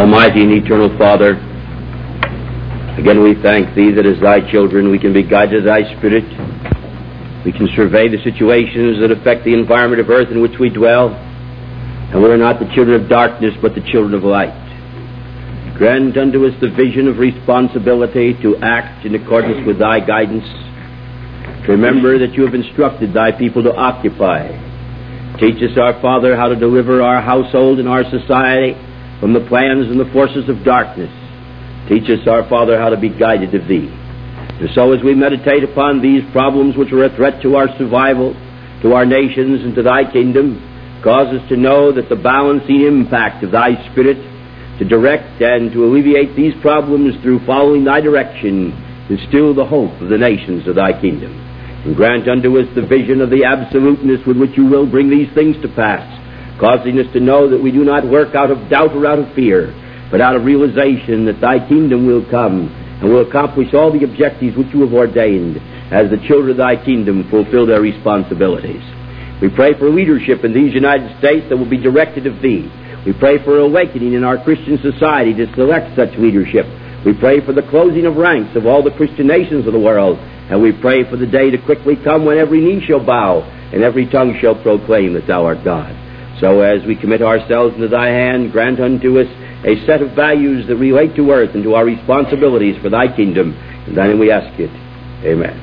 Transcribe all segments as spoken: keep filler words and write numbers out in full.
Almighty and eternal Father, again we thank Thee that as Thy children we can be guided by Thy Spirit. We can survey the situations that affect the environment of earth in which we dwell, and we are not the children of darkness but the children of light. Grant unto us the vision of responsibility to act in accordance with Thy guidance, to remember that You have instructed Thy people to occupy. Teach us, our Father, how to deliver our household and our society from the plans and the forces of darkness. Teach us, our Father, how to be guided of Thee. And so as we meditate upon these problems which are a threat to our survival, to our nations, and to Thy kingdom, cause us to know that the balancing impact of Thy Spirit to direct and to alleviate these problems through following Thy direction is still the hope of the nations of Thy kingdom. And grant unto us the vision of the absoluteness with which You will bring these things to pass, causing us to know that we do not work out of doubt or out of fear, but out of realization that Thy kingdom will come and will accomplish all the objectives which You have ordained as the children of Thy kingdom fulfill their responsibilities. We pray for leadership in these United States that will be directed of Thee. We pray for awakening in our Christian society to select such leadership. We pray for the closing of ranks of all the Christian nations of the world, and we pray for the day to quickly come when every knee shall bow and every tongue shall proclaim that Thou art God. So as we commit ourselves into Thy hand, grant unto us a set of values that relate to earth and to our responsibilities for Thy kingdom. In Thy name we ask it. Amen.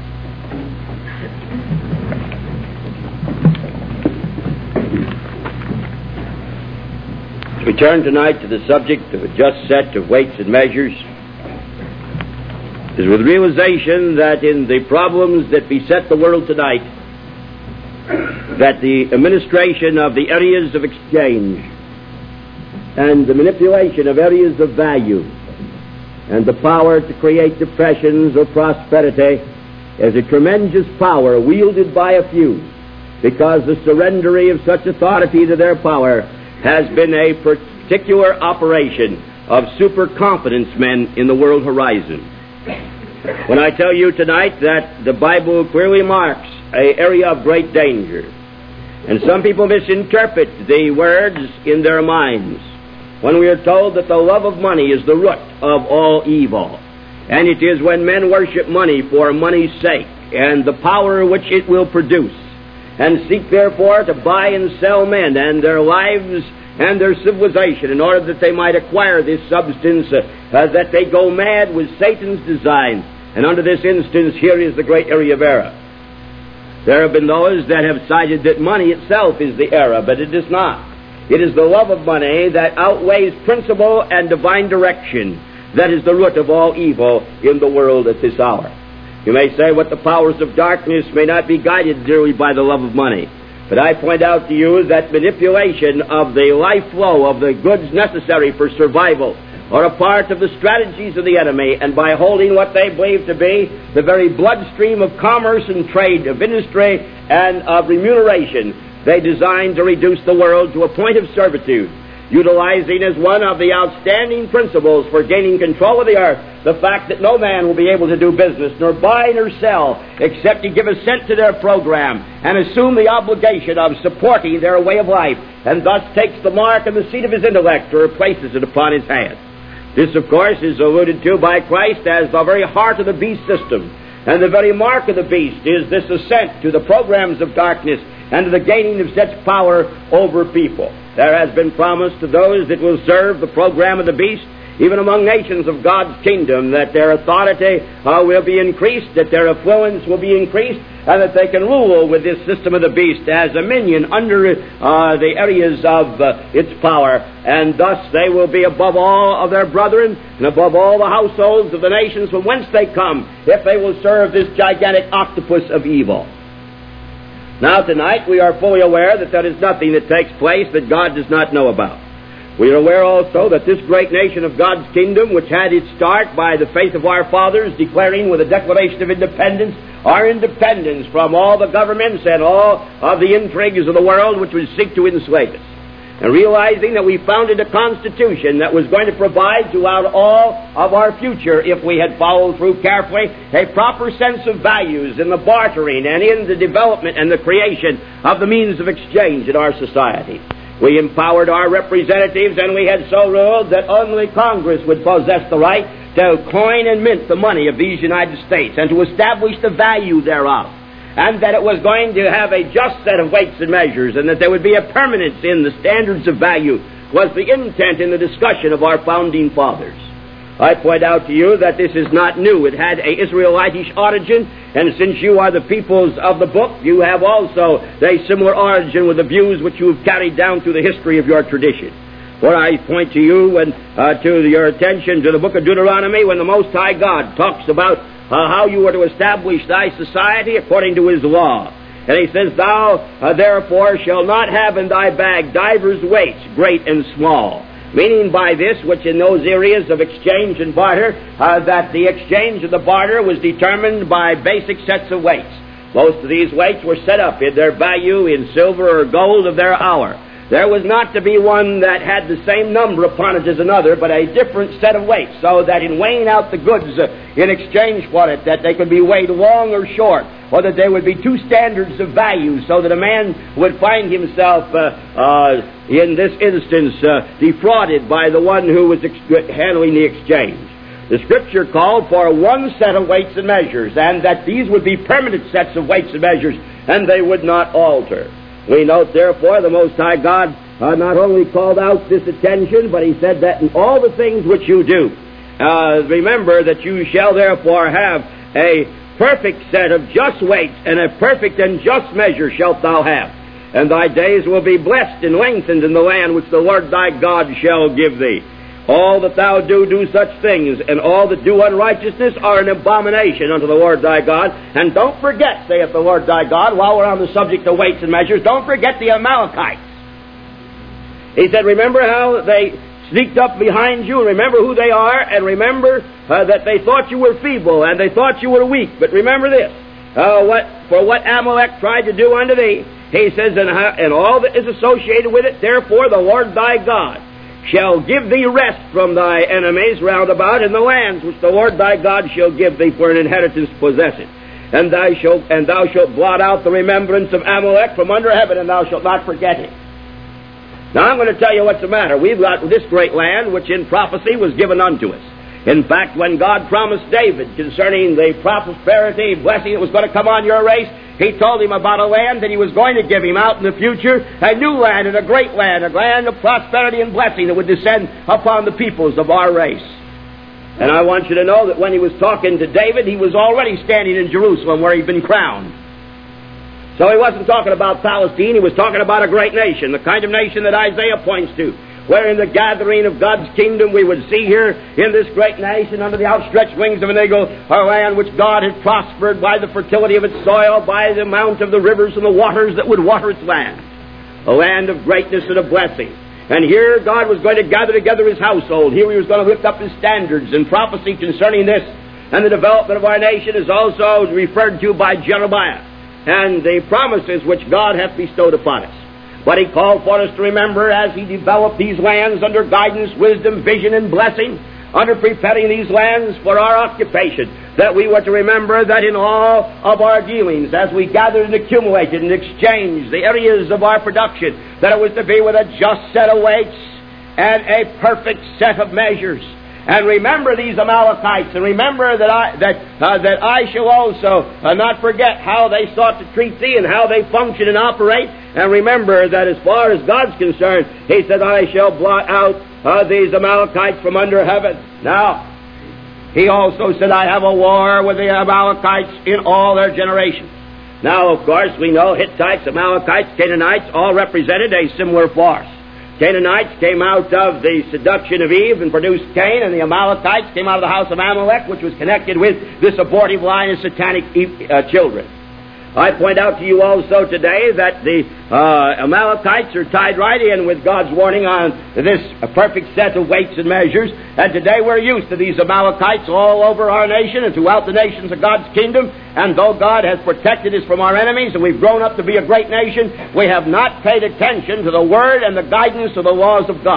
We turn tonight to the subject of a just set of weights and measures. It is with realization that in the problems that beset the world tonight, that the administration of the areas of exchange and the manipulation of areas of value and the power to create depressions or prosperity is a tremendous power wielded by a few, because the surrendering of such authority to their power has been a particular operation of super-confidence men in the world horizon. When I tell you tonight that the Bible clearly marks an area of great danger, and some people misinterpret the words in their minds when we are told that the love of money is the root of all evil, and it is when men worship money for money's sake and the power which it will produce, and seek therefore to buy and sell men and their lives and their civilization in order that they might acquire this substance, uh, uh, that they go mad with Satan's design. And under this instance, here is the great area of error. There have been those that have cited that money itself is the error, but it is not. It is the love of money that outweighs principle and divine direction that is the root of all evil in the world at this hour. You may say what the powers of darkness may not be guided dearly by the love of money. But I point out to you that manipulation of the life flow of the goods necessary for survival are a part of the strategies of the enemy, and by holding what they believe to be the very bloodstream of commerce and trade, of industry and of remuneration, they design to reduce the world to a point of servitude, utilizing as one of the outstanding principles for gaining control of the earth the fact that no man will be able to do business, nor buy nor sell, except he give assent to their program and assume the obligation of supporting their way of life, and thus takes the mark and the seat of his intellect or places it upon his hand. This, of course, is alluded to by Christ as the very heart of the beast system, and the very mark of the beast is this assent to the programs of darkness and to the gaining of such power over people. There has been promised to those that will serve the program of the beast, even among nations of God's kingdom, that their authority uh, will be increased, that their affluence will be increased, and that they can rule with this system of the beast as a minion under uh, the areas of uh, its power, and thus they will be above all of their brethren and above all the households of the nations from whence they come, if they will serve this gigantic octopus of evil. Now tonight we are fully aware that there is nothing that takes place that God does not know about. We are aware also that this great nation of God's kingdom, which had its start by the faith of our fathers declaring with a declaration of independence our independence from all the governments and all of the intrigues of the world which would seek to enslave us, and realizing that we founded a constitution that was going to provide throughout all of our future, if we had followed through carefully, a proper sense of values in the bartering and in the development and the creation of the means of exchange in our society. We empowered our representatives, and we had so ruled that only Congress would possess the right to coin and mint the money of these United States and to establish the value thereof, and that it was going to have a just set of weights and measures, and that there would be a permanence in the standards of value, was the intent in the discussion of our founding fathers. I point out to you that this is not new. It had a Israelitish origin, and since you are the peoples of the book, you have also a similar origin with the views which you have carried down through the history of your tradition. For I point to you and uh, to your attention to the book of Deuteronomy, when the Most High God talks about uh, how you are to establish thy society according to his law. And he says, Thou uh, therefore shalt not have in thy bag divers weights, great and small. Meaning by this, which in those areas of exchange and barter, uh, that the exchange of the barter was determined by basic sets of weights. Most of these weights were set up in their value in silver or gold of their hour. There was not to be one that had the same number upon it as another, but a different set of weights, so that in weighing out the goods uh, in exchange for it, that they could be weighed long or short, or that there would be two standards of value, so that a man would find himself, uh, uh, in this instance, uh, defrauded by the one who was ex- handling the exchange. The Scripture called for one set of weights and measures, and that these would be permanent sets of weights and measures, and they would not alter. We note, therefore, the Most High God uh, not only called out this attention, but he said that in all the things which you do, uh, remember that you shall therefore have a perfect set of just weights, and a perfect and just measure shalt thou have. And thy days will be blessed and lengthened in the land which the Lord thy God shall give thee. All that thou do, do such things, and all that do unrighteousness are an abomination unto the Lord thy God. And don't forget, saith the Lord thy God, while we're on the subject of weights and measures, don't forget the Amalekites. He said, remember how they sneaked up behind you, and remember who they are, and remember uh, that they thought you were feeble, and they thought you were weak. But remember this, uh, what for what Amalek tried to do unto thee, he says, and, and all that is associated with it, therefore the Lord thy God shall give thee rest from thy enemies round about in the lands which the Lord thy God shall give thee for an inheritance to possess it. And thou shalt, and thou shalt blot out the remembrance of Amalek from under heaven, and thou shalt not forget it. Now I'm going to tell you what's the matter. We've got this great land which in prophecy was given unto us. In fact, when God promised David concerning the prosperity, blessing that was going to come on your race, he told him about a land that he was going to give him out in the future, a new land and a great land, a land of prosperity and blessing that would descend upon the peoples of our race. And I want you to know that when he was talking to David, he was already standing in Jerusalem where he'd been crowned. So he wasn't talking about Palestine, he was talking about a great nation, the kind of nation that Isaiah points to, where in the gathering of God's kingdom we would see here in this great nation under the outstretched wings of an eagle, a land which God had prospered by the fertility of its soil, by the amount of the rivers and the waters that would water its land. A land of greatness and of blessing. And here God was going to gather together his household. Here he was going to lift up his standards, and prophecy concerning this and the development of our nation is also referred to by Jeremiah and the promises which God hath bestowed upon us. But he called for us to remember, as he developed these lands under guidance, wisdom, vision, and blessing, under preparing these lands for our occupation, that we were to remember that in all of our dealings, as we gathered and accumulated and exchanged the areas of our production, that it was to be with a just set of weights and a perfect set of measures. And remember these Amalekites, and remember that I that uh, that I shall also uh, not forget how they sought to treat thee and how they function and operate. And remember that as far as God's concerned, he said, I shall blot out uh, these Amalekites from under heaven. Now, he also said, I have a war with the Amalekites in all their generations. Now, of course, we know Hittites, Amalekites, Canaanites all represented a similar force. Canaanites came out of the seduction of Eve and produced Cain, and the Amalekites came out of the house of Amalek, which was connected with this abortive line of satanic uh, children. I point out to you also today that the uh, Amalekites are tied right in with God's warning on this perfect set of weights and measures. And today we're used to these Amalekites all over our nation and throughout the nations of God's kingdom. And though God has protected us from our enemies and we've grown up to be a great nation, we have not paid attention to the word and the guidance of the laws of God.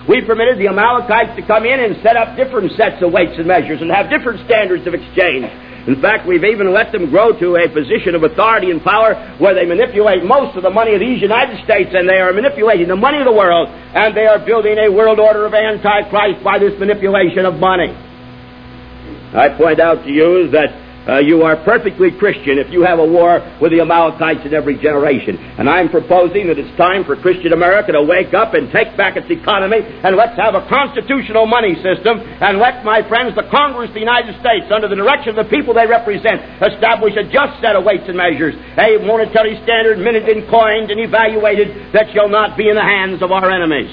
We permitted the Amalekites to come in and set up different sets of weights and measures and have different standards of exchange. In fact, we've even let them grow to a position of authority and power where they manipulate most of the money of these United States, and they are manipulating the money of the world, and they are building a world order of Antichrist by this manipulation of money. I point out to you that Uh, you are perfectly Christian if you have a war with the Amalekites in every generation. And I'm proposing that it's time for Christian America to wake up and take back its economy, and let's have a constitutional money system, and let, my friends, the Congress of the United States, under the direction of the people they represent, establish a just set of weights and measures, a monetary standard minted and coined and evaluated that shall not be in the hands of our enemies.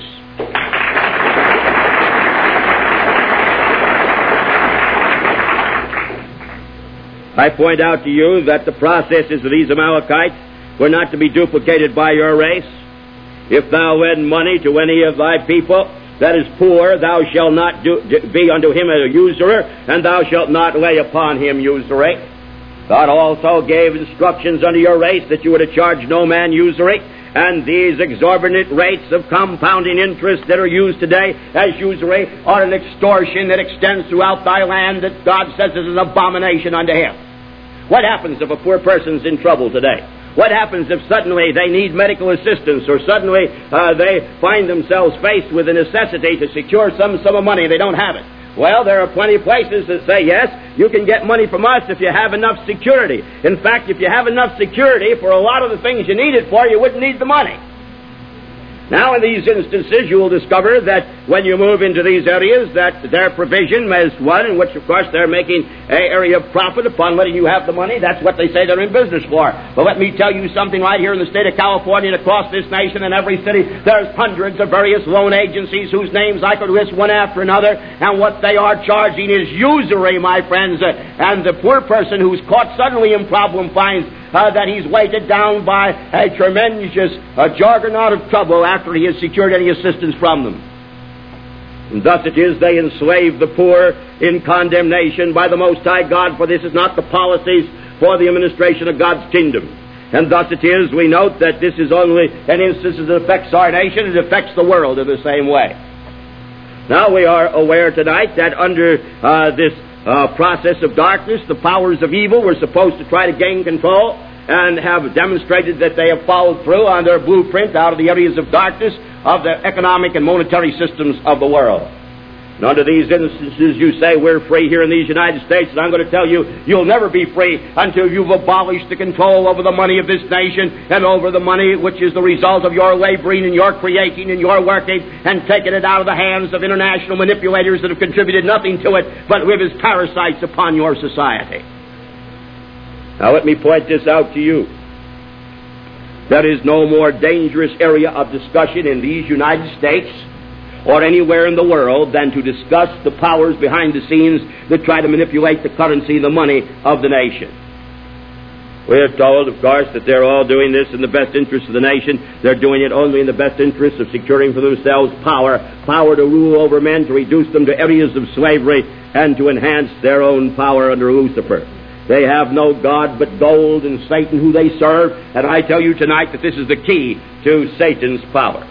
I point out to you that the processes of these Amalekites were not to be duplicated by your race. If thou lend money to any of thy people that is poor, thou shalt not do, be unto him a usurer, and thou shalt not lay upon him usury. God also gave instructions unto your race that you were to charge no man usury, and these exorbitant rates of compounding interest that are used today as usury are an extortion that extends throughout thy land that God says is an abomination unto him. What happens if a poor person's in trouble today? What happens if suddenly they need medical assistance, or suddenly uh, they find themselves faced with a necessity to secure some sum of money? They don't have it. Well, there are plenty of places that say, yes, you can get money from us if you have enough security. In fact, if you have enough security for a lot of the things you need it for, you wouldn't need the money. Now, in these instances, you will discover that when you move into these areas, that their provision is one in which, of course, they're making an area of profit upon letting you have the money. That's what they say they're in business for. But let me tell you something right here in the state of California and across this nation, in every city, there's hundreds of various loan agencies whose names I could list one after another, and what they are charging is usury, my friends. And the poor person who's caught suddenly in problem finds Uh, that he's weighted down by a tremendous uh, juggernaut of trouble after he has secured any assistance from them. And thus it is they enslave the poor in condemnation by the Most High God, for this is not the policies for the administration of God's kingdom. And thus it is, we note, that this is only an instance that affects our nation, it affects the world in the same way. Now we are aware tonight that under uh, this Uh, process of darkness, the powers of evil were supposed to try to gain control and have demonstrated that they have followed through on their blueprint out of the areas of darkness of the economic and monetary systems of the world. And under these instances, you say we're free here in these United States, and I'm going to tell you, you'll never be free until you've abolished the control over the money of this nation and over the money which is the result of your laboring and your creating and your working, and taking it out of the hands of international manipulators that have contributed nothing to it but live as parasites upon your society. Now let me point this out to you. There is no more dangerous area of discussion in these United States or anywhere in the world than to discuss the powers behind the scenes that try to manipulate the currency, the money of the nation. We are told, of course, that they're all doing this in the best interest of the nation. They're doing it only in the best interest of securing for themselves power, power to rule over men, to reduce them to areas of slavery, and to enhance their own power under Lucifer. They have no God but gold and Satan who they serve, and I tell you tonight that this is the key to Satan's power.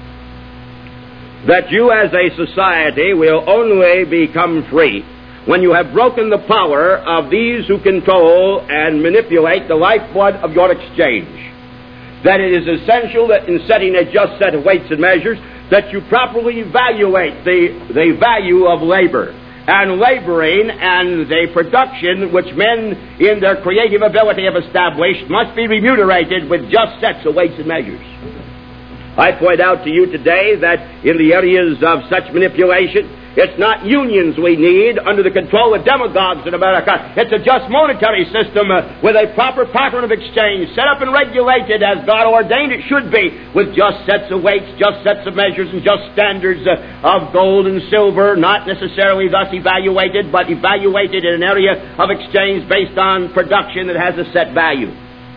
That you as a society will only become free when you have broken the power of these who control and manipulate the lifeblood of your exchange. That it is essential that in setting a just set of weights and measures, that you properly evaluate the, the value of labor and laboring, and the production which men in their creative ability have established must be remunerated with just sets of weights and measures. I point out to you today that in the areas of such manipulation, it's not unions we need under the control of demagogues in America. It's a just monetary system uh, with a proper pattern of exchange set up and regulated as God ordained it should be, with just sets of weights, just sets of measures, and just standards uh, of gold and silver, not necessarily thus evaluated, but evaluated in an area of exchange based on production that has a set value.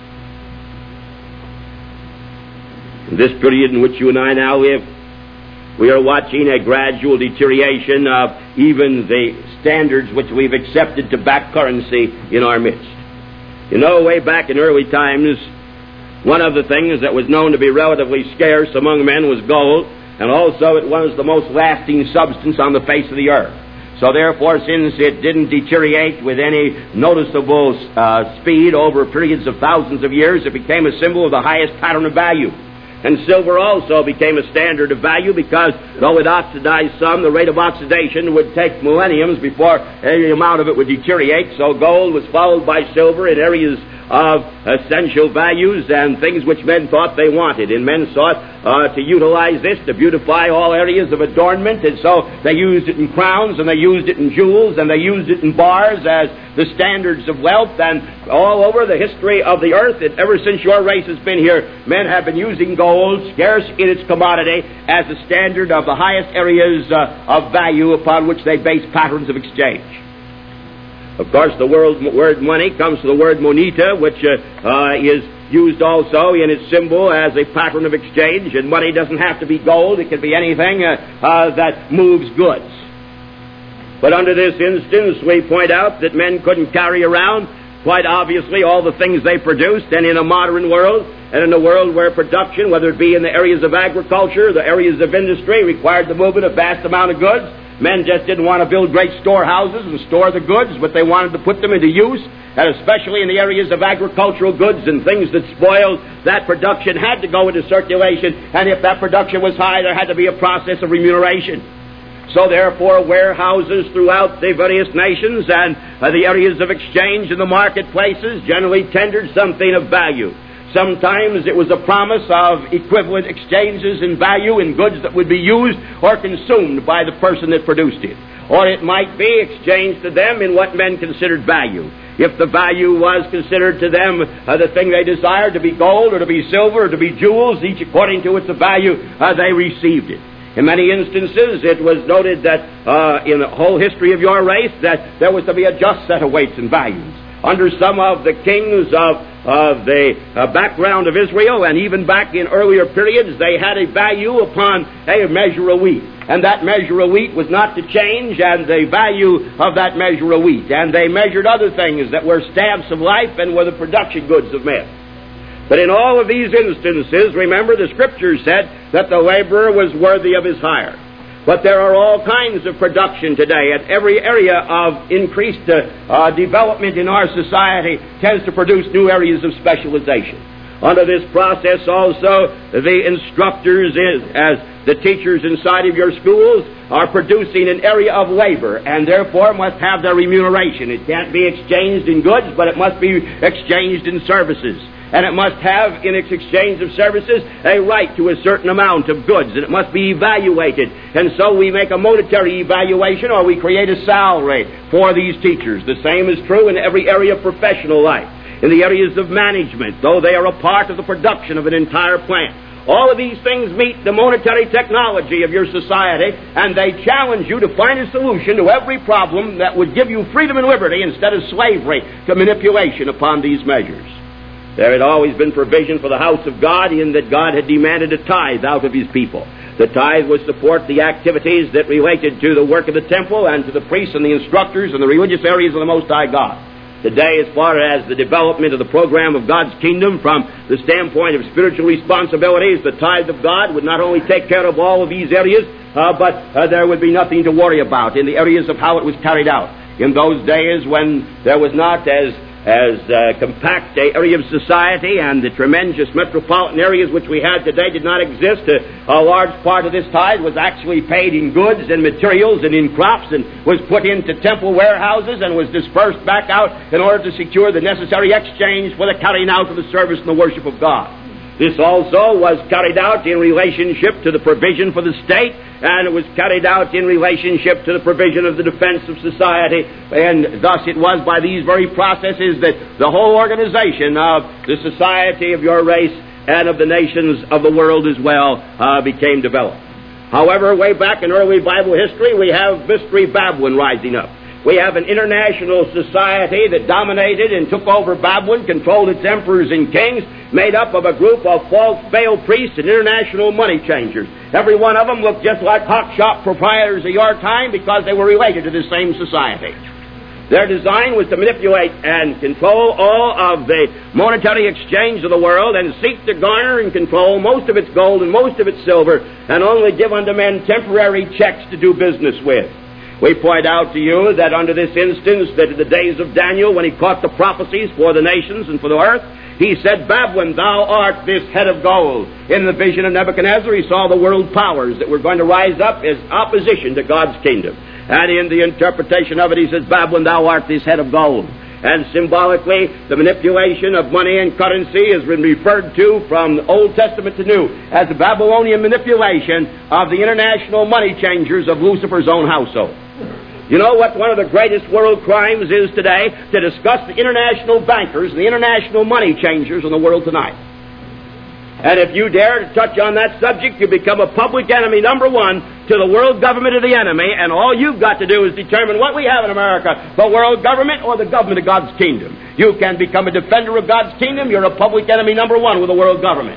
In this period in which you and I now live, we are watching a gradual deterioration of even the standards which we've accepted to back currency in our midst. You know, way back in early times, one of the things that was known to be relatively scarce among men was gold, and also it was the most lasting substance on the face of the earth. So therefore, since it didn't deteriorate with any noticeable uh, speed over periods of thousands of years, it became a symbol of the highest pattern of value. And silver also became a standard of value because, though it oxidized some, the rate of oxidation would take millenniums before any amount of it would deteriorate. So gold was followed by silver in areas of essential values and things which men thought they wanted. And men sought uh, to utilize this to beautify all areas of adornment, and so they used it in crowns, and they used it in jewels, and they used it in bars as the standards of wealth. And all over the history of the earth, and ever since your race has been here, men have been using gold, scarce in its commodity, as a standard of the highest areas uh, of value upon which they base patterns of exchange. Of course, the word, word money comes from the word moneta, which uh, uh, is used also in its symbol as a pattern of exchange. And money doesn't have to be gold. It can be anything uh, uh, that moves goods. But under this instance, we point out that men couldn't carry around, quite obviously, all the things they produced. And in a modern world, and in a world where production, whether it be in the areas of agriculture, the areas of industry, required the movement of vast amount of goods, men just didn't want to build great storehouses and store the goods, but they wanted to put them into use, and especially in the areas of agricultural goods and things that spoiled, that production had to go into circulation, and if that production was high, there had to be a process of remuneration. So therefore, warehouses throughout the various nations and uh, the areas of exchange in the marketplaces generally tendered something of value. Sometimes it was a promise of equivalent exchanges in value in goods that would be used or consumed by the person that produced it. Or it might be exchanged to them in what men considered value. If the value was considered to them uh, the thing they desired to be gold or to be silver or to be jewels, each according to its value, uh, they received it. In many instances, it was noted that uh, in the whole history of your race that there was to be a just set of weights and values. Under some of the kings of, of the uh, background of Israel, and even back in earlier periods, they had a value upon a measure of wheat. And that measure of wheat was not to change, and the value of that measure of wheat. And they measured other things that were stamps of life and were the production goods of men. But in all of these instances, remember, the Scripture said that the laborer was worthy of his hire. But there are all kinds of production today, and every area of increased uh, uh, development in our society tends to produce new areas of specialization. Under this process also, the instructors, is, as the teachers inside of your schools, are producing an area of labor, and therefore must have their remuneration. It can't be exchanged in goods, but it must be exchanged in services. And it must have, in its exchange of services, a right to a certain amount of goods, and it must be evaluated. And so we make a monetary evaluation, or we create a salary for these teachers. The same is true in every area of professional life, in the areas of management, though they are a part of the production of an entire plant. All of these things meet the monetary technology of your society, and they challenge you to find a solution to every problem that would give you freedom and liberty instead of slavery to manipulation upon these measures. There had always been provision for the house of God, in that God had demanded a tithe out of his people. The tithe was to support the activities that related to the work of the temple and to the priests and the instructors and the religious areas of the Most High God. Today, as far as the development of the program of God's kingdom from the standpoint of spiritual responsibilities, the tithe of God would not only take care of all of these areas, uh, but uh, there would be nothing to worry about in the areas of how it was carried out. In those days when there was not as as uh, compact a area of society, and the tremendous metropolitan areas which we had today did not exist, a, a large part of this tithe was actually paid in goods and materials and in crops, and was put into temple warehouses and was dispersed back out in order to secure the necessary exchange for the carrying out of the service and the worship of God. This also was carried out in relationship to the provision for the state, and it was carried out in relationship to the provision of the defense of society, and thus it was by these very processes that the whole organization of the society of your race and of the nations of the world as well uh, became developed. However, way back in early Bible history, we have Mystery Babylon rising up. We have an international society that dominated and took over Babylon, controlled its emperors and kings, made up of a group of false Baal priests and international money changers. Every one of them looked just like hot shop proprietors of your time because they were related to the same society. Their design was to manipulate and control all of the monetary exchange of the world and seek to garner and control most of its gold and most of its silver and only give unto men temporary checks to do business with. We point out to you that under this instance, that in the days of Daniel, when he caught the prophecies for the nations and for the earth, he said, Babylon, thou art this head of gold. In the vision of Nebuchadnezzar, he saw the world powers that were going to rise up as opposition to God's kingdom. And in the interpretation of it, he says, Babylon, thou art this head of gold. And symbolically, the manipulation of money and currency has been referred to from the Old Testament to New as the Babylonian manipulation of the international money changers of Lucifer's own household. You know what one of the greatest world crimes is today? To discuss the international bankers and the international money changers in the world tonight. And if you dare to touch on that subject, you become a public enemy, number one, to the world government of the enemy, and all you've got to do is determine what we have in America, the world government or the government of God's kingdom. You can become a defender of God's kingdom, you're a public enemy number one with the world government.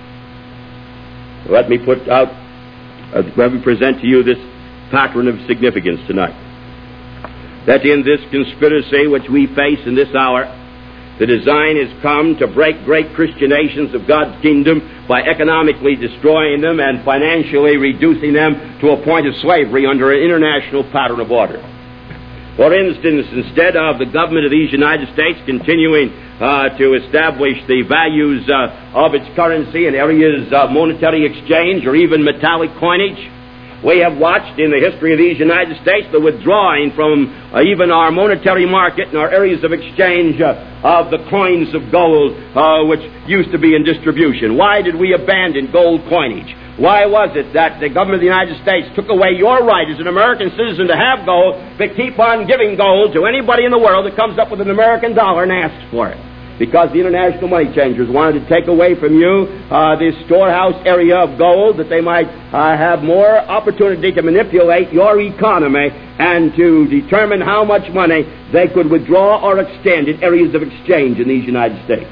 Let me put out, uh, let me present to you this pattern of significance tonight. That in this conspiracy which we face in this hour, the design has come to break great Christian nations of God's kingdom by economically destroying them and financially reducing them to a point of slavery under an international pattern of order. For instance, instead of the government of these United States continuing uh, to establish the values uh, of its currency in areas of monetary exchange or even metallic coinage, we have watched in the history of these United States the withdrawing from uh, even our monetary market and our areas of exchange uh, of the coins of gold uh, which used to be in distribution. Why did we abandon gold coinage? Why was it that the government of the United States took away your right as an American citizen to have gold, but keep on giving gold to anybody in the world that comes up with an American dollar and asks for it? Because the international money changers wanted to take away from you uh, this storehouse area of gold that they might uh, have more opportunity to manipulate your economy and to determine how much money they could withdraw or extend in areas of exchange in these United States.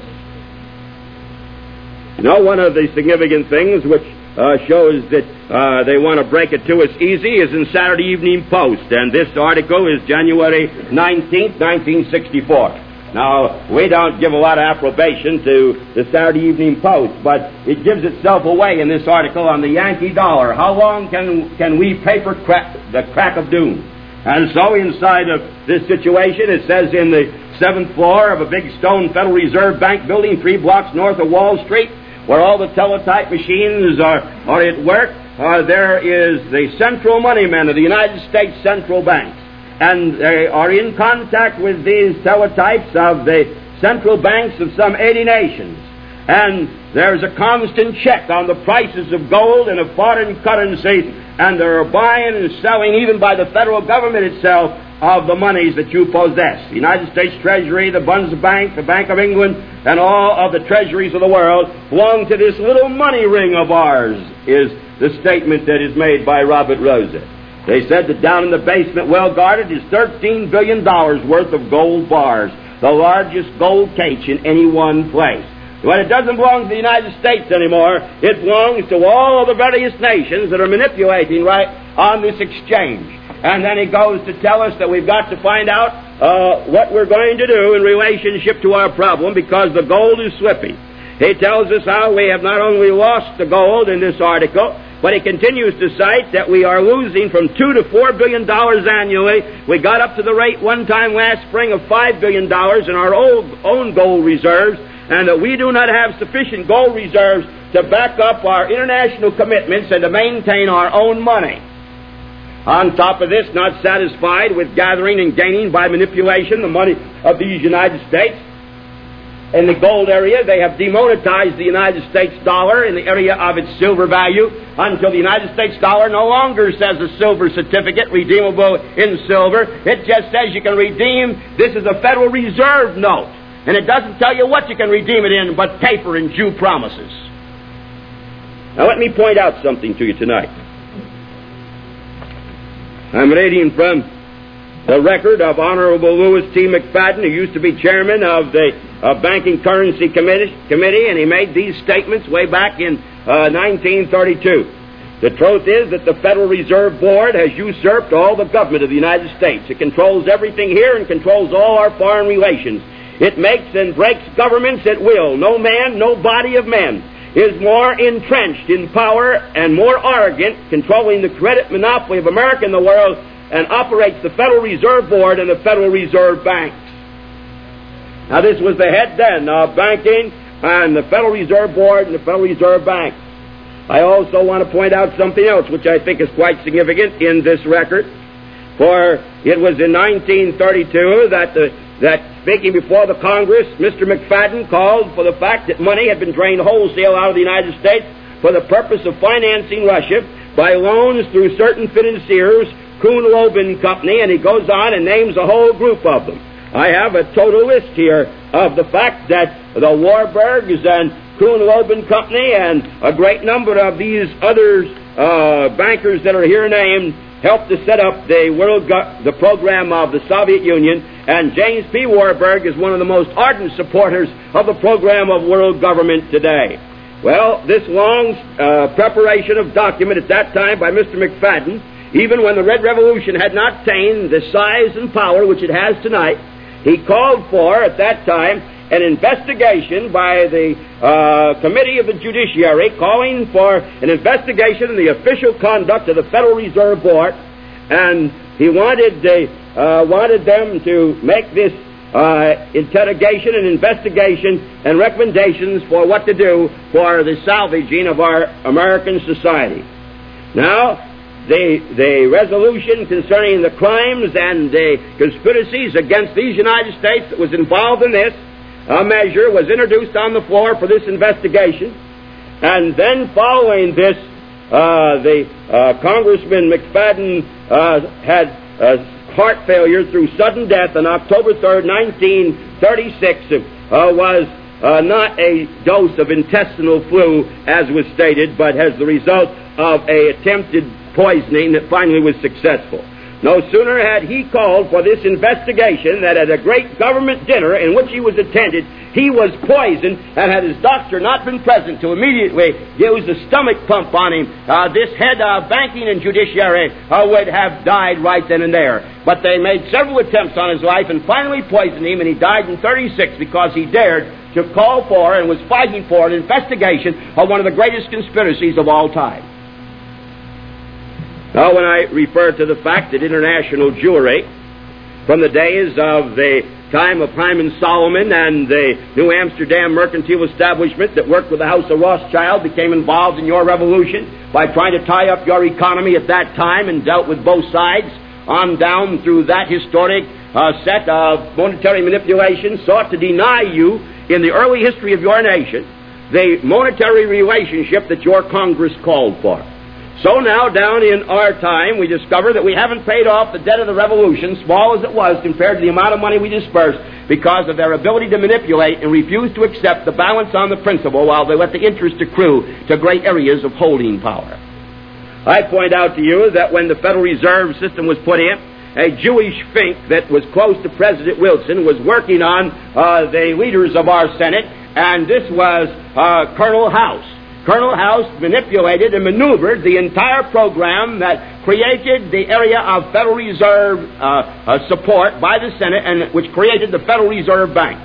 You know, one of the significant things which uh, shows that uh, they want to break it to us easy is in Saturday Evening Post, and this article is January nineteenth, nineteen sixty-four. Now, we don't give a lot of approbation to the Saturday Evening Post, but it gives itself away in this article on the Yankee dollar. How long can can we paper crack the crack of doom? And so inside of this situation, it says in the seventh floor of a big stone Federal Reserve Bank building three blocks north of Wall Street, where all the teletype machines are, are at work, uh, there is the central money men of the United States Central Banks. And they are in contact with these teletypes of the central banks of some eighty nations. And there's a constant check on the prices of gold and of foreign currency, and they're buying and selling, even by the federal government itself, of the monies that you possess. The United States Treasury, the Bunds Bank, the Bank of England, and all of the treasuries of the world belong to this little money ring of ours, is the statement that is made by Robert Rosa. They said that down in the basement, well guarded, is thirteen billion dollars worth of gold bars, the largest gold cache in any one place. But it doesn't belong to the United States anymore. It belongs to all of the various nations that are manipulating right on this exchange. And then he goes to tell us that we've got to find out uh, what we're going to do in relationship to our problem, because the gold is slipping. He tells us how we have not only lost the gold in this article, but he continues to cite that we are losing from two to four billion dollars annually. We got up to the rate one time last spring of five billion dollars in our old, own gold reserves, and that we do not have sufficient gold reserves to back up our international commitments and to maintain our own money. On top of this, not satisfied with gathering and gaining by manipulation the money of these United States, in the gold area, they have demonetized the United States dollar in the area of its silver value until the United States dollar no longer says a silver certificate redeemable in silver. It just says you can redeem, this is a Federal Reserve note. And it doesn't tell you what you can redeem it in but paper and Jew promises. Now let me point out something to you tonight. I'm reading from the record of Honorable Louis T. McFadden, who used to be chairman of the uh, Banking Currency Committee, Committee, and he made these statements way back in uh, nineteen thirty-two. The truth is that the Federal Reserve Board has usurped all the government of the United States. It controls everything here and controls all our foreign relations. It makes and breaks governments at will. No man, no body of men is more entrenched in power and more arrogant, controlling the credit monopoly of America in the world, and operates the Federal Reserve Board and the Federal Reserve Banks. Now, this was the head then of banking and the Federal Reserve Board and the Federal Reserve Bank. I also want to point out something else which I think is quite significant in this record. For it was in nineteen thirty-two that, the, that speaking before the Congress, Mister McFadden called for the fact that money had been drained wholesale out of the United States for the purpose of financing Russia by loans through certain financiers, Kuhn-Loeben Company, and he goes on and names a whole group of them. I have a total list here of the fact that the Warburgs and Kuhn-Loeben Company and a great number of these other uh, bankers that are here named helped to set up the world go- the program of the Soviet Union, and James P. Warburg is one of the most ardent supporters of the program of world government today. Well, this long uh, preparation of document at that time by Mister McFadden, even when the Red Revolution had not attained the size and power which it has tonight, he called for, at that time, an investigation by the uh, Committee of the Judiciary, calling for an investigation in the official conduct of the Federal Reserve Board, and he wanted, the, uh, wanted them to make this uh, interrogation and investigation and recommendations for what to do for the salvaging of our American society. Now, The, the resolution concerning the crimes and the conspiracies against these United States that was involved in this uh, measure was introduced on the floor for this investigation. And then following this, uh, the uh, Congressman McFadden uh, had uh, heart failure through sudden death on October third, nineteen thirty-six, uh, was uh, not a dose of intestinal flu, as was stated, but as the result of a attempted poisoning that finally was successful. No sooner had he called for this investigation that at a great government dinner in which he was attended, he was poisoned, and had his doctor not been present to immediately use a stomach pump on him, uh, this head of banking and judiciary uh, would have died right then and there. But they made several attempts on his life and finally poisoned him, and he died in thirty-six because he dared to call for and was fighting for an investigation of one of the greatest conspiracies of all time. Now, when I refer to the fact that international jewelry, from the days of the time of Hyman Solomon and the New Amsterdam mercantile establishment that worked with the House of Rothschild, became involved in your revolution by trying to tie up your economy at that time and dealt with both sides, on down through that historic uh, set of monetary manipulation, sought to deny you, in the early history of your nation, the monetary relationship that your Congress called for. So now, down in our time, we discover that we haven't paid off the debt of the Revolution, small as it was compared to the amount of money we dispersed, because of their ability to manipulate and refuse to accept the balance on the principal while they let the interest accrue to great areas of holding power. I point out to you that when the Federal Reserve System was put in, a Jewish fink that was close to President Wilson was working on uh, the leaders of our Senate, and this was uh, Colonel House. Colonel House manipulated and maneuvered the entire program that created the area of Federal Reserve uh, uh, support by the Senate, and which created the Federal Reserve Bank.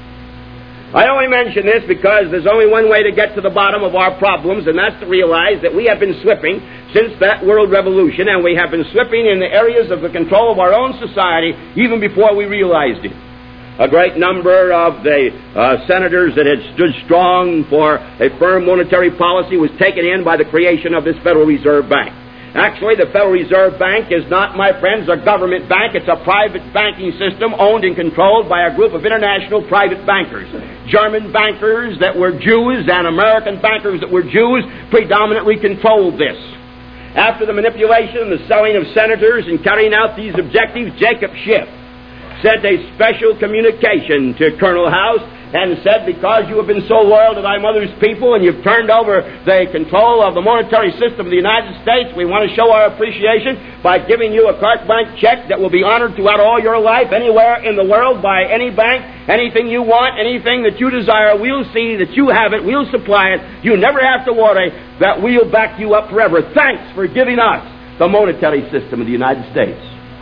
I only mention this because there's only one way to get to the bottom of our problems, and that's to realize that we have been slipping since that world revolution, and we have been slipping in the areas of the control of our own society even before we realized it. A great number of the uh, senators that had stood strong for a firm monetary policy was taken in by the creation of this Federal Reserve Bank. Actually, the Federal Reserve Bank is not, my friends, a government bank. It's a private banking system owned and controlled by a group of international private bankers. German bankers that were Jews and American bankers that were Jews predominantly controlled this. After the manipulation and the selling of senators and carrying out these objectives, Jacob Schiff sent a special communication to Colonel House and said, because you have been so loyal to thy mother's people and you've turned over the control of the monetary system of the United States, we want to show our appreciation by giving you a carte blanche check that will be honored throughout all your life, anywhere in the world, by any bank, Anything you want, anything that you desire, we'll see that you have it, we'll supply it. You never have to worry that we'll back you up forever. Thanks for giving us the monetary system of the United States.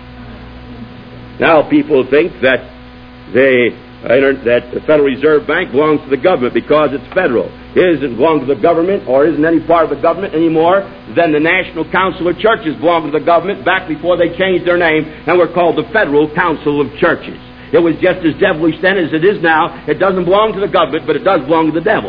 Now people think that they that the Federal Reserve Bank belongs to the government because it's federal. It doesn't belong to the government or isn't any part of the government anymore than the National Council of Churches belonged to the government back before they changed their name and were called the Federal Council of Churches. It was just as devilish then as it is now. It doesn't belong to the government, but it does belong to the devil.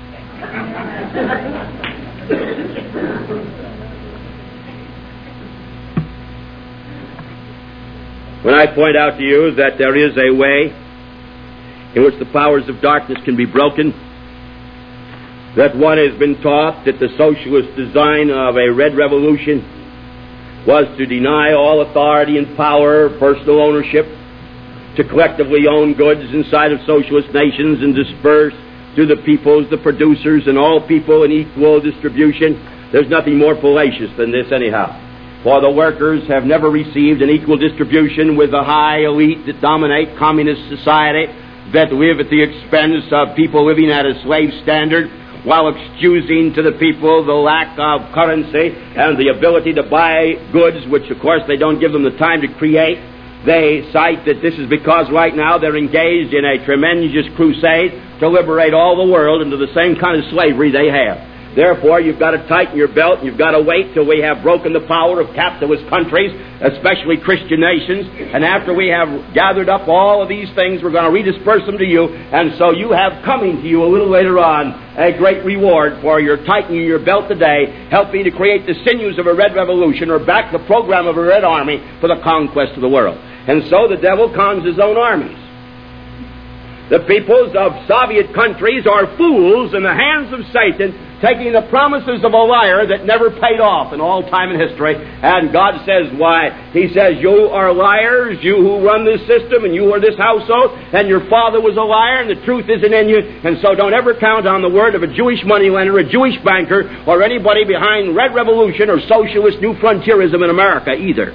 When I point out to you that there is a way in which the powers of darkness can be broken, that one has been taught that the socialist design of a red revolution was to deny all authority and power, personal ownership, to collectively own goods inside of socialist nations and disperse to the peoples, the producers, and all people in equal distribution. There's nothing more fallacious than this anyhow. For the workers have never received an equal distribution with the high elite that dominate communist society, that live at the expense of people living at a slave standard, while excusing to the people the lack of currency and the ability to buy goods, which of course they don't give them the time to create. They cite that this is because right now they're engaged in a tremendous crusade to liberate all the world into the same kind of slavery they have. Therefore, you've got to tighten your belt, and you've got to wait till we have broken the power of capitalist countries, especially Christian nations, and after we have gathered up all of these things, we're going to redisperse them to you, and so you have coming to you a little later on a great reward for your tightening your belt today, helping to create the sinews of a red revolution, or back the program of a red army for the conquest of the world. And so the devil cons his own armies. The peoples of Soviet countries are fools in the hands of Satan, taking the promises of a liar that never paid off in all time and history. And God says, why? He says, you are liars, you who run this system, and you are this household, and your father was a liar, and the truth isn't in you. And so don't ever count on the word of a Jewish moneylender, a Jewish banker, or anybody behind Red Revolution or socialist New Frontierism in America either.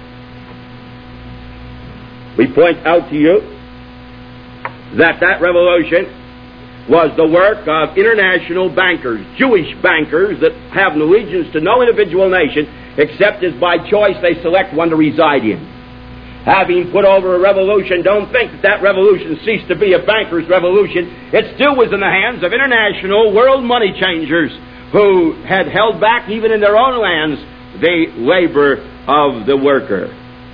We point out to you that that revolution was the work of international bankers, Jewish bankers that have allegiance to no individual nation except as by choice they select one to reside in. Having put over a revolution, don't think that that revolution ceased to be a banker's revolution. It still was in the hands of international world money changers who had held back, even in their own lands, the labor of the worker.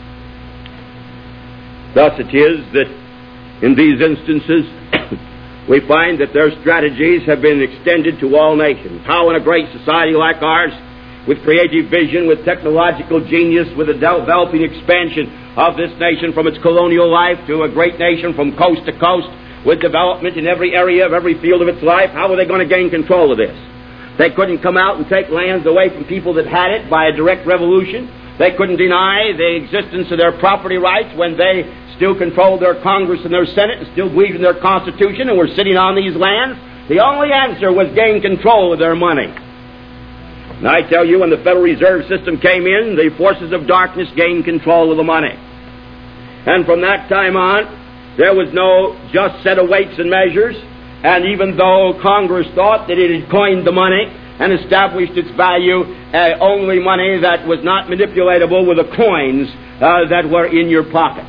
Thus it is that in these instances, we find that their strategies have been extended to all nations. How in a great society like ours, with creative vision, with technological genius, with a developing expansion of this nation from its colonial life to a great nation from coast to coast, with development in every area of every field of its life, how are they going to gain control of this? They couldn't come out and take lands away from people that had it by a direct revolution. They couldn't deny the existence of their property rights when they still controlled their Congress and their Senate and still believed in their Constitution and were sitting on these lands. The only answer was gain control of their money. And I tell you, when the Federal Reserve System came in, the forces of darkness gained control of the money. And from that time on, there was no just set of weights and measures. And even though Congress thought that it had coined the money and established its value, uh, only money that was not manipulatable were the coins uh, that were in your pockets.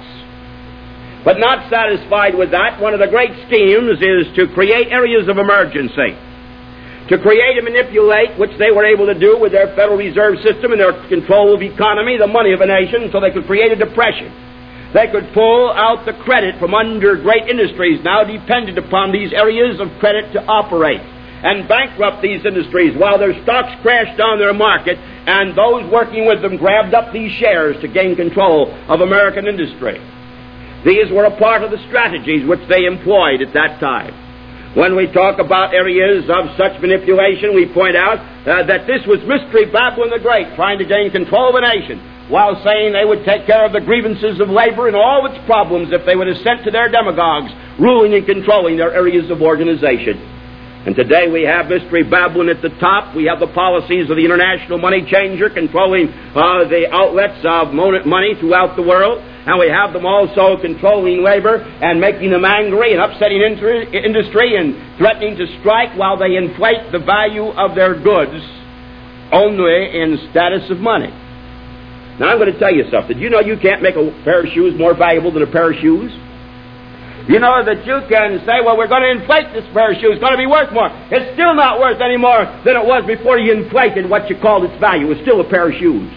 But not satisfied with that, one of the great schemes is to create areas of emergency. To create and manipulate, which they were able to do with their Federal Reserve System and their control of economy, the money of a nation, so they could create a depression. They could pull out the credit from under great industries now dependent upon these areas of credit to operate, and bankrupt these industries while their stocks crashed on their market, and those working with them grabbed up these shares to gain control of American industry. These were a part of the strategies which they employed at that time. When we talk about areas of such manipulation, we point out uh, that this was Mystery Babylon the Great, trying to gain control of a nation, while saying they would take care of the grievances of labor and all its problems if they would assent to their demagogues, ruling and controlling their areas of organization. And today we have Mystery Babylon at the top. We have the policies of the international money changer controlling uh, the outlets of money throughout the world. and we have them also controlling labor and making them angry and upsetting industry and threatening to strike while they inflate the value of their goods only in status of money. Now I'm going to tell you something. You know you can't make a pair of shoes more valuable than a pair of shoes? You know that you can say, well, we're going to inflate this pair of shoes. It's going to be worth more. It's still not worth any more than it was before you inflated what you called its value. It's still a pair of shoes.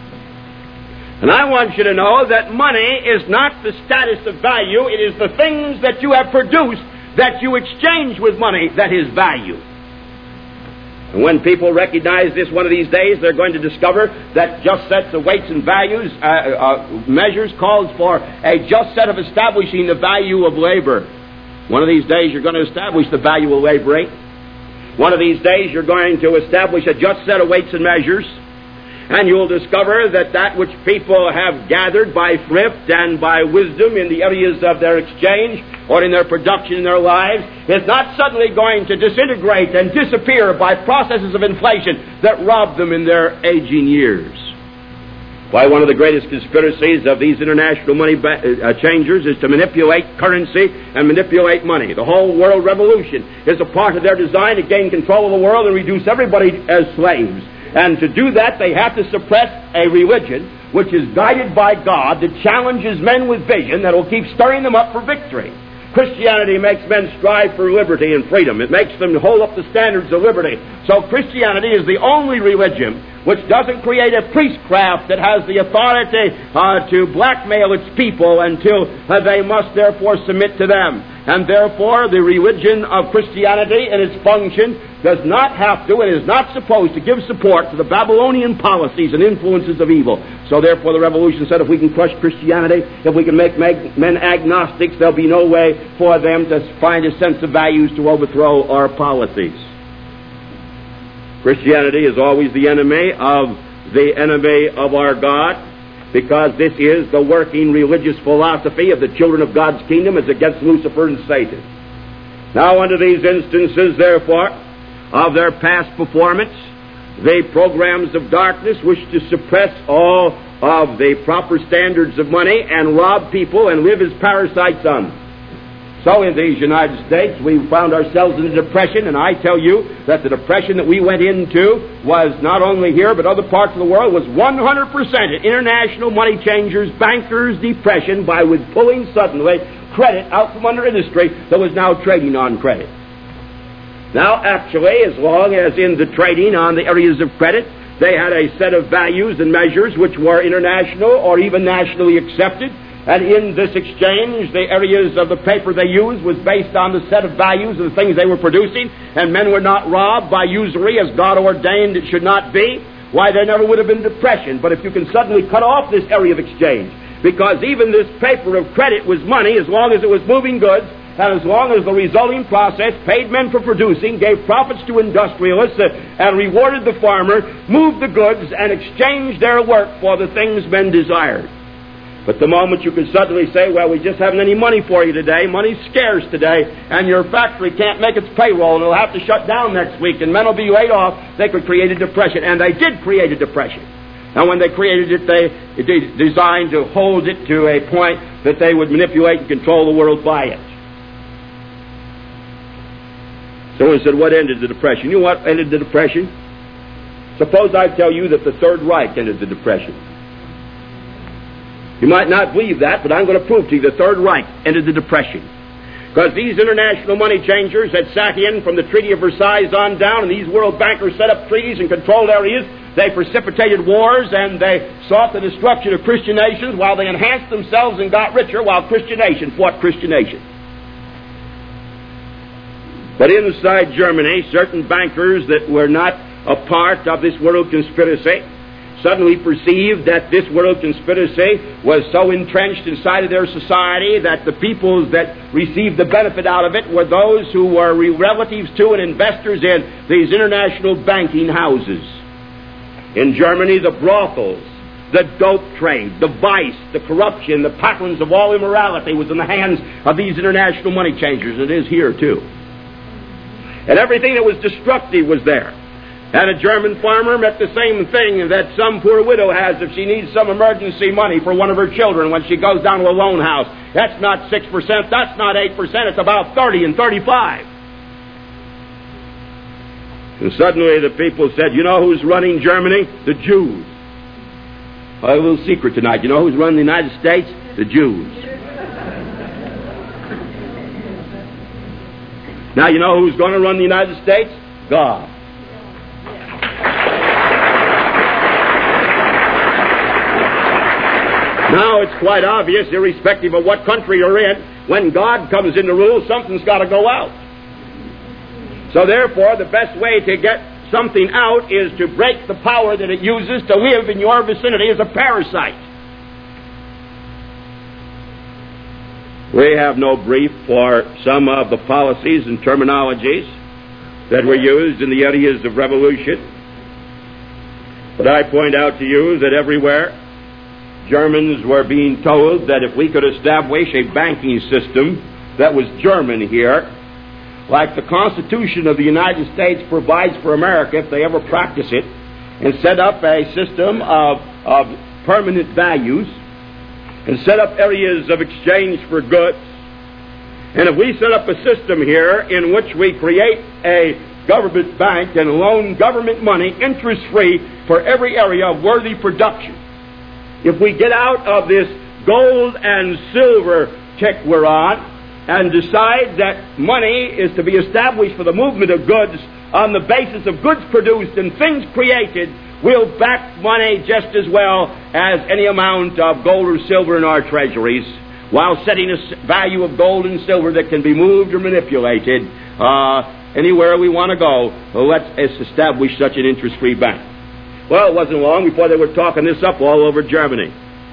And I want you to know that money is not the status of value. It is the things that you have produced that you exchange with money that is value. And when people recognize this one of these days, they're going to discover that just sets of weights and values, uh, uh, measures calls for a just set of establishing the value of labor. One of these days you're going to establish the value of labor rate. One of these days you're going to establish a just set of weights and measures. And you'll discover that that which people have gathered by thrift and by wisdom in the areas of their exchange or in their production in their lives is not suddenly going to disintegrate and disappear by processes of inflation that rob them in their aging years. Why, one of the greatest conspiracies of these international money ba- uh, changers is to manipulate currency and manipulate money. The whole world revolution is a part of their design to gain control of the world and reduce everybody as slaves. And to do that, they have to suppress a religion which is guided by God that challenges men with vision that will keep stirring them up for victory. Christianity makes men strive for liberty and freedom. It makes them hold up the standards of liberty. So Christianity is the only religion which doesn't create a priestcraft that has the authority uh, to blackmail its people until uh, they must therefore submit to them. And therefore, the religion of Christianity in its function does not have to and is not supposed to give support to the Babylonian policies and influences of evil. So therefore, the revolution said if we can crush Christianity, if we can make men agnostics, there'll be no way for them to find a sense of values to overthrow our policies. Christianity is always the enemy of the enemy of our God, because this is the working religious philosophy of the children of God's kingdom as against Lucifer and Satan. Now, under these instances, therefore, of their past performance, the programs of darkness wish to suppress all of the proper standards of money and rob people and live as parasites on them. So in these United States, we found ourselves in a depression, and I tell you that the depression that we went into was not only here, but other parts of the world, was one hundred percent an international money changers, bankers' depression by with pulling suddenly credit out from under industry that was now trading on credit. Now, actually, as long as in the trading on the areas of credit, they had a set of values and measures which were international or even nationally accepted, and in this exchange, the areas of the paper they used was based on the set of values of the things they were producing, and men were not robbed by usury as God ordained it should not be, why, there never would have been depression. But if you can suddenly cut off this area of exchange, because even this paper of credit was money as long as it was moving goods, and as long as the resulting process paid men for producing, gave profits to industrialists, uh, and rewarded the farmer, moved the goods, and exchanged their work for the things men desired. But the moment you can suddenly say, well, we just haven't any money for you today, money's scarce today, and your factory can't make its payroll, and it'll have to shut down next week, and men will be laid off, they could create a depression. And they did create a depression. And when they created it, they, they designed to hold it to a point that they would manipulate and control the world by it. Someone said, what ended the depression? You know what ended the depression? Suppose I tell you that the Third Reich ended the depression. You might not believe that, but I'm going to prove to you the Third Reich ended the depression. Because these international money changers had sat in from the Treaty of Versailles on down, and these world bankers set up treaties and controlled areas. They precipitated wars, and they sought the destruction of Christian nations while they enhanced themselves and got richer while Christian nations fought Christian nations. But inside Germany, certain bankers that were not a part of this world conspiracy suddenly perceived that this world conspiracy was so entrenched inside of their society that the peoples that received the benefit out of it were those who were relatives to and investors in these international banking houses. In Germany, the brothels, the dope trade, the vice, the corruption, the patterns of all immorality was in the hands of these international money changers. It is here, too. And everything that was destructive was there. And a German farmer met the same thing that some poor widow has if she needs some emergency money for one of her children when she goes down to a loan house. That's not six percent, that's not eight percent, it's about thirty and thirty-five. And suddenly the people said, you know who's running Germany? The Jews. A little secret tonight. You know who's running the United States? The Jews. Now you know who's going to run the United States? God. Now it's quite obvious, irrespective of what country you're in, when God comes into rule, something's got to go out. So therefore, the best way to get something out is to break the power that it uses to live in your vicinity as a parasite. We have no brief for some of the policies and terminologies that were used in the areas of revolution. But I point out to you that everywhere Germans were being told that if we could establish a banking system that was German here, like the Constitution of the United States provides for America if they ever practice it, and set up a system of, of permanent values, and set up areas of exchange for goods, and if we set up a system here in which we create a government bank and loan government money interest-free for every area of worthy production, if we get out of this gold and silver tick we're on and decide that money is to be established for the movement of goods on the basis of goods produced and things created, we'll back money just as well as any amount of gold or silver in our treasuries, while setting a value of gold and silver that can be moved or manipulated uh, anywhere we want to go. Well, let's establish such an interest-free bank. Well, it wasn't long before they were talking this up all over Germany.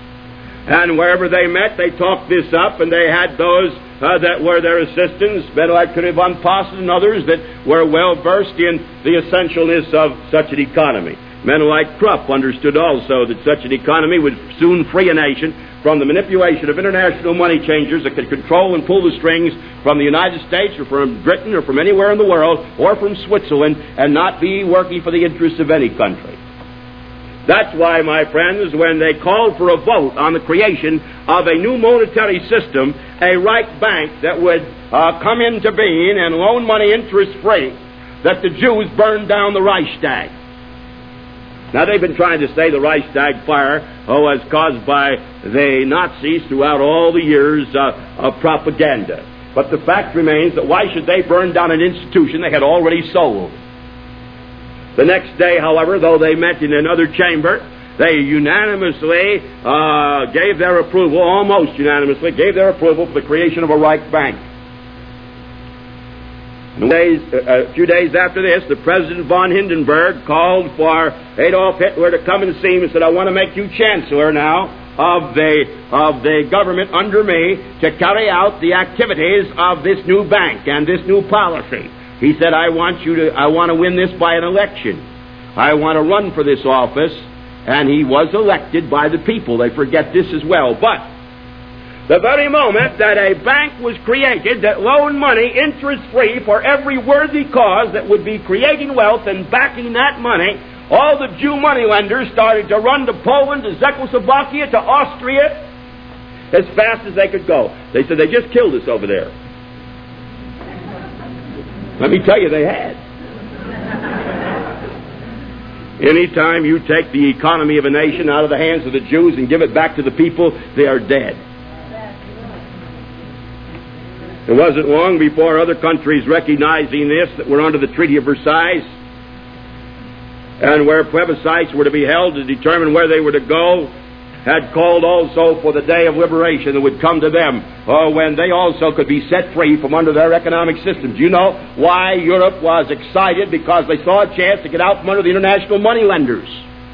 And wherever they met, they talked this up, and they had those uh, that were their assistants, men like von Post and others that were well versed in the essentialness of such an economy. Men like Krupp understood also that such an economy would soon free a nation from the manipulation of international money changers that could control and pull the strings from the United States or from Britain or from anywhere in the world or from Switzerland and not be working for the interests of any country. That's why, my friends, when they called for a vote on the creation of a new monetary system, a Reich Bank that would uh, come into being and loan money interest-free, that the Jews burned down the Reichstag. Now, they've been trying to say the Reichstag fire oh, was caused by the Nazis throughout all the years uh, of propaganda. But the fact remains that why should they burn down an institution they had already sold? The next day, however, though they met in another chamber, they unanimously uh, gave their approval, almost unanimously, gave their approval for the creation of a Reich Bank. And days, uh, a few days after this, the President von Hindenburg called for Adolf Hitler to come and see him and said, I want to make you Chancellor now of the, of the government under me to carry out the activities of this new bank and this new policy. He said, I want you to, I want to win this by an election. I want to run for this office. And he was elected by the people. They forget this as well. But the very moment that a bank was created that loaned money interest-free for every worthy cause that would be creating wealth and backing that money, all the Jew moneylenders started to run to Poland, to Czechoslovakia, to Austria as fast as they could go. They said, they just killed us over there. Let me tell you, they had. Anytime you take the economy of a nation out of the hands of the Jews and give it back to the people, they are dead. It wasn't long before other countries recognizing this that were under the Treaty of Versailles, and where plebiscites were to be held to determine where they were to go, had called also for the day of liberation that would come to them, or when they also could be set free from under their economic systems. You know why Europe was excited? Because they saw a chance to get out from under the international moneylenders.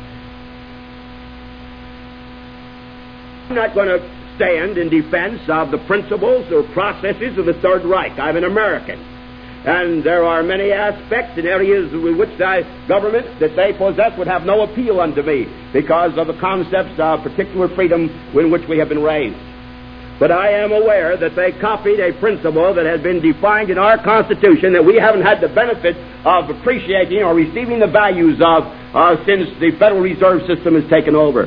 I'm not going to stand in defense of the principles or processes of the Third Reich. I'm an American. And there are many aspects and areas in which the government that they possess would have no appeal unto me because of the concepts of particular freedom in which we have been raised. But I am aware that they copied a principle that has been defined in our Constitution that we haven't had the benefit of appreciating or receiving the values of uh, since the Federal Reserve System has taken over.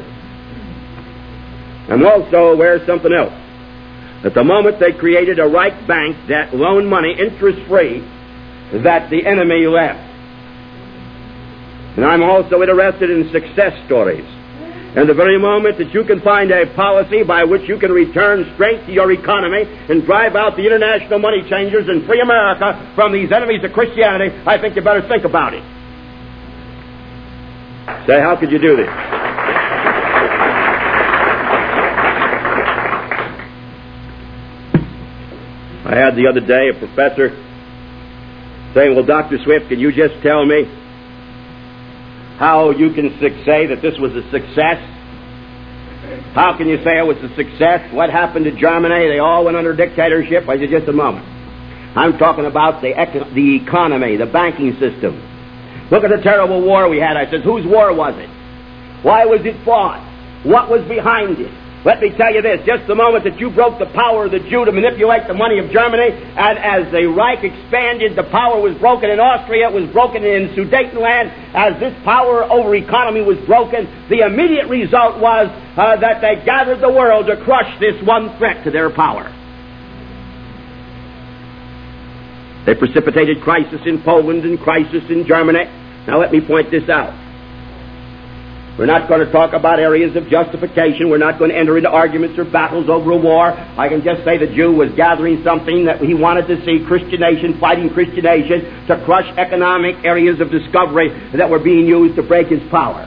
I'm also aware of something else. At the moment they created a right bank that loaned money interest-free, that the enemy left. And I'm also interested in success stories. And the very moment that you can find a policy by which you can return strength to your economy and drive out the international money changers and free America from these enemies of Christianity, I think you better think about it. Say, how could you do this? I had the other day a professor saying, well, Doctor Swift, can you just tell me how you can say that this was a success? How can you say it was a success? What happened to Germany? They all went under dictatorship. I said, just a moment. I'm talking about the, econ- the economy, the banking system. Look at the terrible war we had. I said, whose war was it? Why was it fought? What was behind it? Let me tell you this, just the moment that you broke the power of the Jew to manipulate the money of Germany, and as the Reich expanded, the power was broken in Austria, it was broken in Sudetenland. As this power over economy was broken, the immediate result was uh, that they gathered the world to crush this one threat to their power. They precipitated crisis in Poland and crisis in Germany. Now let me point this out. We're not going to talk about areas of justification. We're not going to enter into arguments or battles over a war. I can just say the Jew was gathering something that he wanted to see, Christian nation, fighting Christian nation, to crush economic areas of discovery that were being used to break his power.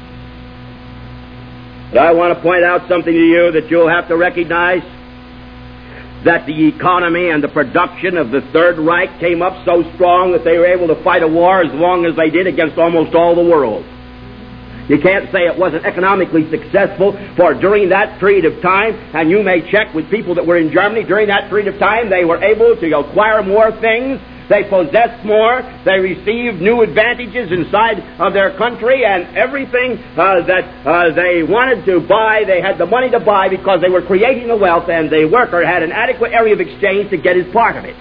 But I want to point out something to you that you'll have to recognize, that the economy and the production of the Third Reich came up so strong that they were able to fight a war as long as they did against almost all the world. You can't say it wasn't economically successful, for during that period of time, and you may check with people that were in Germany, during that period of time they were able to acquire more things, they possessed more, they received new advantages inside of their country, and everything uh, that uh, they wanted to buy, they had the money to buy because they were creating the wealth, and the worker had an adequate area of exchange to get his part of it.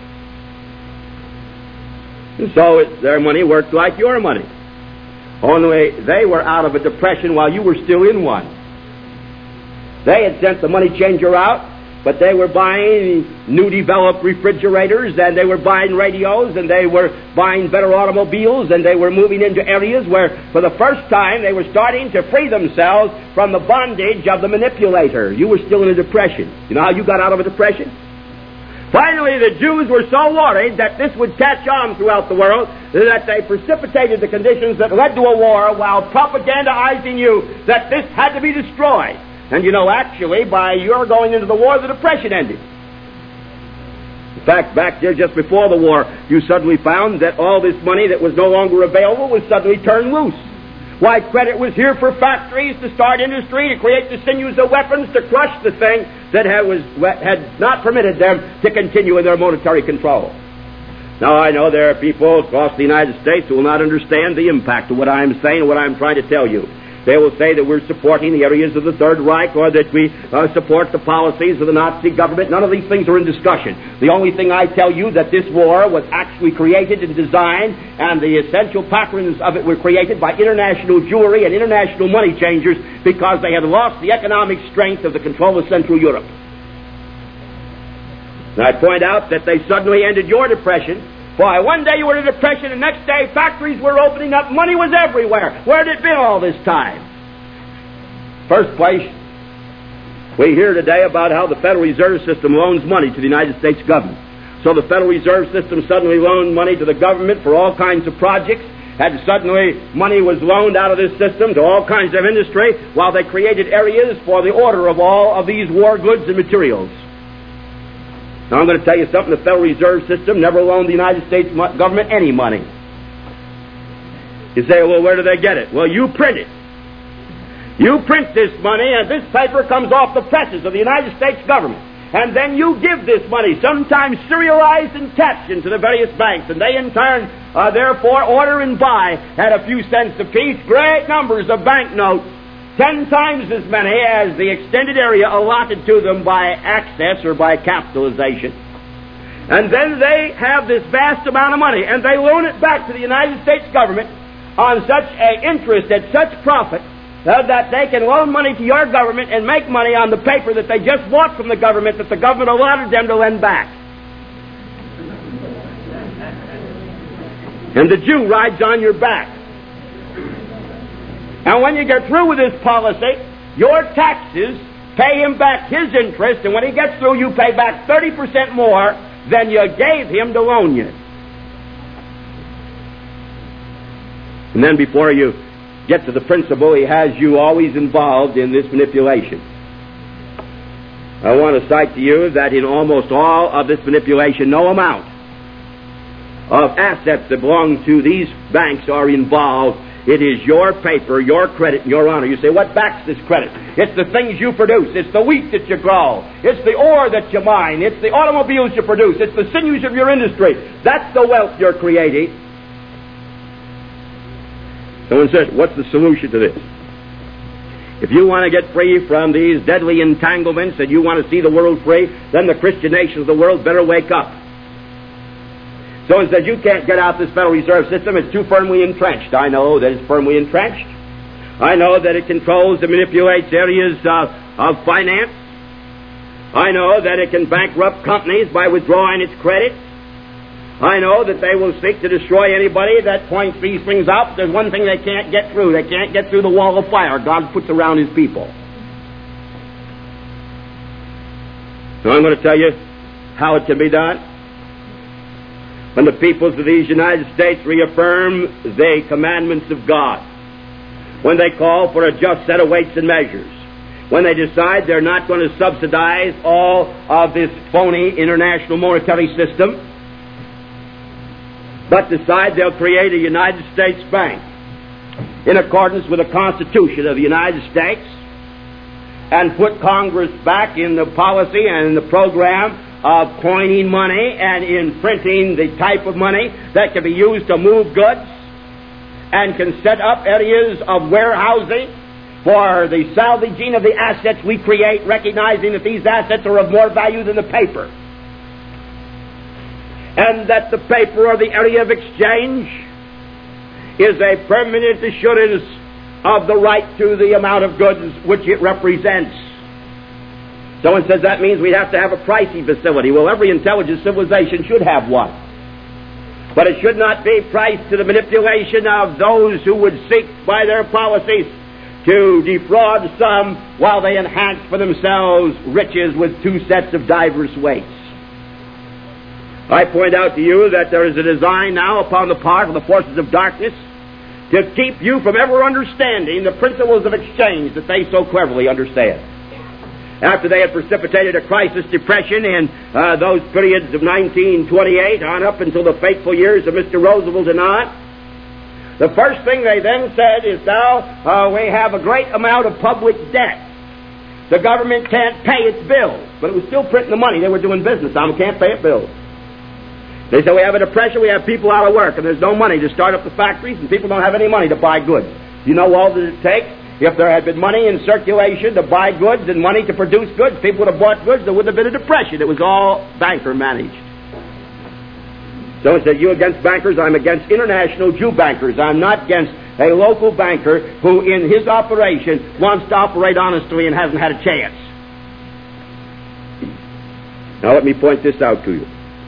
And so it, their money worked like your money. Only they were out of a depression while you were still in one. They had sent the money changer out, but they were buying new developed refrigerators, and they were buying radios, and they were buying better automobiles, and they were moving into areas where for the first time they were starting to free themselves from the bondage of the manipulator. You were still in a depression. You know how you got out of a depression? Finally, the Jews were so worried that this would catch on throughout the world that they precipitated the conditions that led to a war while propagandizing you that this had to be destroyed. And you know, actually, by your going into the war, the depression ended. In fact, back there just before the war, you suddenly found that all this money that was no longer available was suddenly turned loose. Why, credit was here for factories to start industry, to create the sinews of weapons, to crush the thing that had, was, had not permitted them to continue in their monetary control. Now, I know there are people across the United States who will not understand the impact of what I'm saying and what I'm trying to tell you. They will say that we're supporting the areas of the Third Reich, or that we uh, support the policies of the Nazi government. None of these things are in discussion. The only thing I tell you that this war was actually created and designed, and the essential patterns of it were created by international Jewry and international money changers because they had lost the economic strength of the control of Central Europe. And I point out that they suddenly ended your depression. Why, one day you were in a depression, and the next day factories were opening up, money was everywhere. Where had it been all this time? First place, we hear today about how the Federal Reserve System loans money to the United States government. So the Federal Reserve System suddenly loaned money to the government for all kinds of projects, and suddenly money was loaned out of this system to all kinds of industry, while they created areas for the order of all of these war goods and materials. Now, I'm going to tell you something. The Federal Reserve System never loaned the United States government any money. You say, well, where do they get it? Well, you print it. You print this money, and this paper comes off the presses of the United States government. And then you give this money, sometimes serialized and captioned, to the various banks. And they, in turn, uh, therefore, order and buy at a few cents apiece great numbers of banknotes ten times as many as the extended area allotted to them by access or by capitalization. And then they have this vast amount of money, and they loan it back to the United States government on such a interest at such profit uh, that they can loan money to your government and make money on the paper that they just bought from the government that the government allotted them to lend back. And the Jew rides on your back. And when you get through with this policy, your taxes pay him back his interest, and when he gets through, you pay back thirty percent more than you gave him to loan you. And then before you get to the principle, he has you always involved in this manipulation. I want to cite to you that in almost all of this manipulation, no amount of assets that belong to these banks are involved. It is your paper, your credit, and your honor. You say, what backs this credit? It's the things you produce. It's the wheat that you grow. It's the ore that you mine. It's the automobiles you produce. It's the sinews of your industry. That's the wealth you're creating. Someone says, what's the solution to this? If you want to get free from these deadly entanglements and you want to see the world free, then the Christian nations of the world better wake up. Someone says, you can't get out this Federal Reserve System. It's too firmly entrenched. I know that it's firmly entrenched. I know that it controls and manipulates areas of, of finance. I know that it can bankrupt companies by withdrawing its credit. I know that they will seek to destroy anybody that points these things out. There's one thing they can't get through. They can't get through the wall of fire God puts around His people. So I'm going to tell you how it can be done. When the peoples of these United States reaffirm the commandments of God, when they call for a just set of weights and measures, when they decide they're not going to subsidize all of this phony international monetary system, but decide they'll create a United States bank in accordance with the Constitution of the United States and put Congress back in the policy and in the program of coining money and in printing the type of money that can be used to move goods and can set up areas of warehousing for the salvaging of the assets we create, recognizing that these assets are of more value than the paper. And that the paper or the area of exchange is a permanent assurance of the right to the amount of goods which it represents. Someone says that means we'd have to have a pricing facility. Well, every intelligent civilization should have one. But it should not be priced to the manipulation of those who would seek by their policies to defraud some while they enhance for themselves riches with two sets of diverse weights. I point out to you that there is a design now upon the part of the forces of darkness to keep you from ever understanding the principles of exchange that they so cleverly understand. After they had precipitated a crisis depression in uh, those periods of nineteen twenty-eight on up until the fateful years of Mister Roosevelt and on, the first thing they then said is, now uh, we have a great amount of public debt. The government can't pay its bills. But it was still printing the money. They were doing business on them, can't pay its bills. They said, we have a depression, we have people out of work, and there's no money to start up the factories, and people don't have any money to buy goods. You know all that it takes? If there had been money in circulation to buy goods and money to produce goods, people would have bought goods, there wouldn't have been a depression. It was all banker managed. Someone said, you against bankers? I'm against international Jew bankers. I'm not against a local banker who in his operation wants to operate honestly and hasn't had a chance. Now let me point this out to you.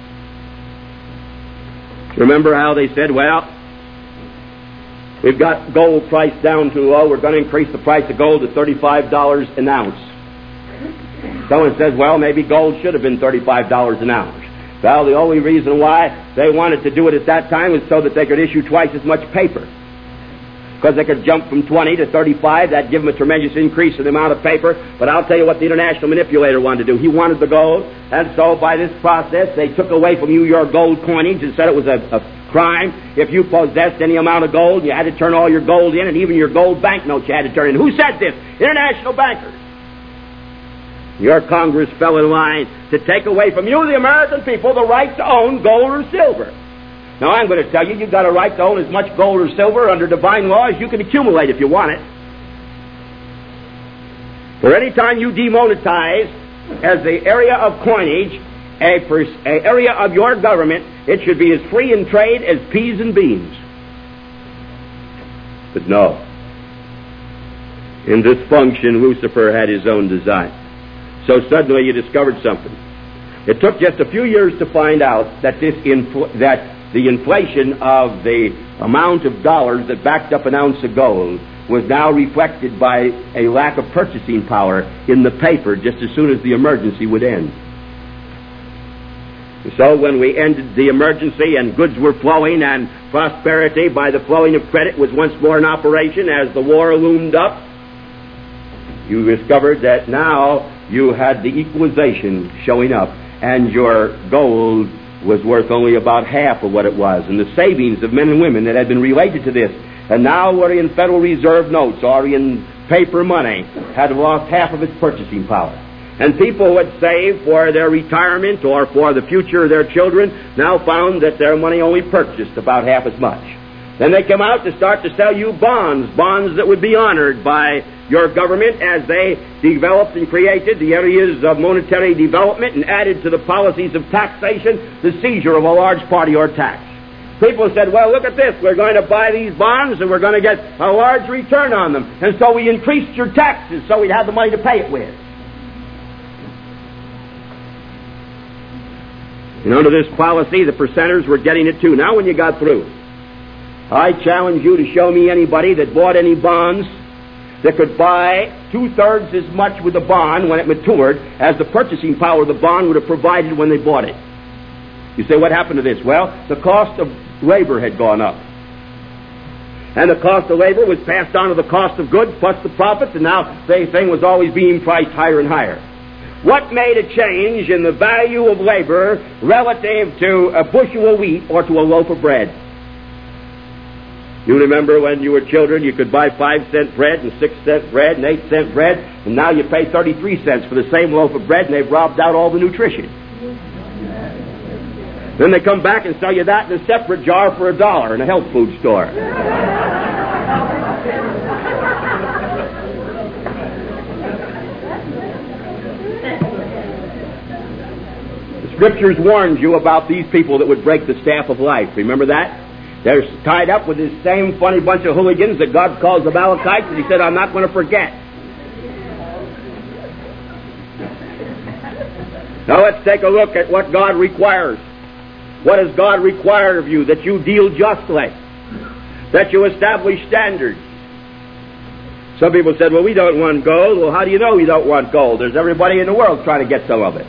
Remember how they said, well, we've got gold priced down too low. We're going to increase the price of gold to thirty-five dollars an ounce. Someone says, well, maybe gold should have been thirty-five dollars an ounce. Well, the only reason why they wanted to do it at that time was so that they could issue twice as much paper. Because they could jump from twenty to thirty-five. That'd give them a tremendous increase in the amount of paper. But I'll tell you what the international manipulator wanted to do. He wanted the gold. And so by this process, they took away from you your gold coinage and said it was a, a crime if you possessed any amount of gold. You had to turn all your gold in, and even your gold banknotes you had to turn in. Who said this? International bankers. Your Congress fell in line to take away from you, the American people, the right to own gold or silver. Now, I'm going to tell you, you've got a right to own as much gold or silver under divine law as you can accumulate if you want it. For any time you demonetize as the area of coinage a, pers- a area of your government, it should be as free in trade as peas and beans. But no. In this function, Lucifer had his own design. So suddenly you discovered something. It took just a few years to find out that this infl- that the inflation of the amount of dollars that backed up an ounce of gold was now reflected by a lack of purchasing power in the paper just as soon as the emergency would end. So when we ended the emergency and goods were flowing and prosperity by the flowing of credit was once more in operation as the war loomed up, you discovered that now you had the equalization showing up and your gold was worth only about half of what it was, and the savings of men and women that had been related to this and now were in Federal Reserve notes or in paper money had lost half of its purchasing power. And people who had saved for their retirement or for the future of their children now found that their money only purchased about half as much. Then they come out to start to sell you bonds, bonds that would be honored by your government as they developed and created the areas of monetary development and added to the policies of taxation the seizure of a large part of your tax. People said, well, look at this. We're going to buy these bonds and we're going to get a large return on them. And so we increased your taxes so we'd have the money to pay it with. And under this policy, the percenters were getting it too. Now when you got through, I challenge you to show me anybody that bought any bonds that could buy two-thirds as much with the bond when it matured as the purchasing power of the bond would have provided when they bought it. You say, what happened to this? Well, the cost of labor had gone up. And the cost of labor was passed on to the cost of goods plus the profits, and now the thing was always being priced higher and higher. What made a change in the value of labor relative to a bushel of wheat or to a loaf of bread? You remember when you were children, you could buy five cent bread and six cent bread and eight cent bread, and now you pay thirty-three cents for the same loaf of bread, and they've robbed out all the nutrition. Then they come back and sell you that in a separate jar for a dollar in a health food store. The Scriptures warned you about these people that would break the staff of life. Remember that? They're tied up with this same funny bunch of hooligans that God calls the Amalekites, and he said, I'm not going to forget. Now let's take a look at what God requires. What does God require of you? That you deal justly. That you establish standards. Some people said, well, we don't want gold. Well, how do you know we don't want gold? There's everybody in the world trying to get some of it.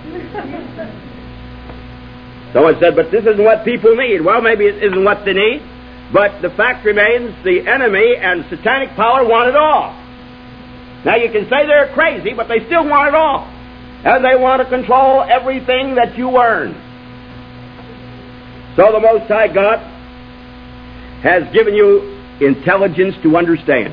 Someone said, but this isn't what people need. Well, maybe it isn't what they need, but the fact remains the enemy and satanic power want it all. Now, you can say they're crazy, but they still want it all. And they want to control everything that you earn. So the Most High God has given you intelligence to understand.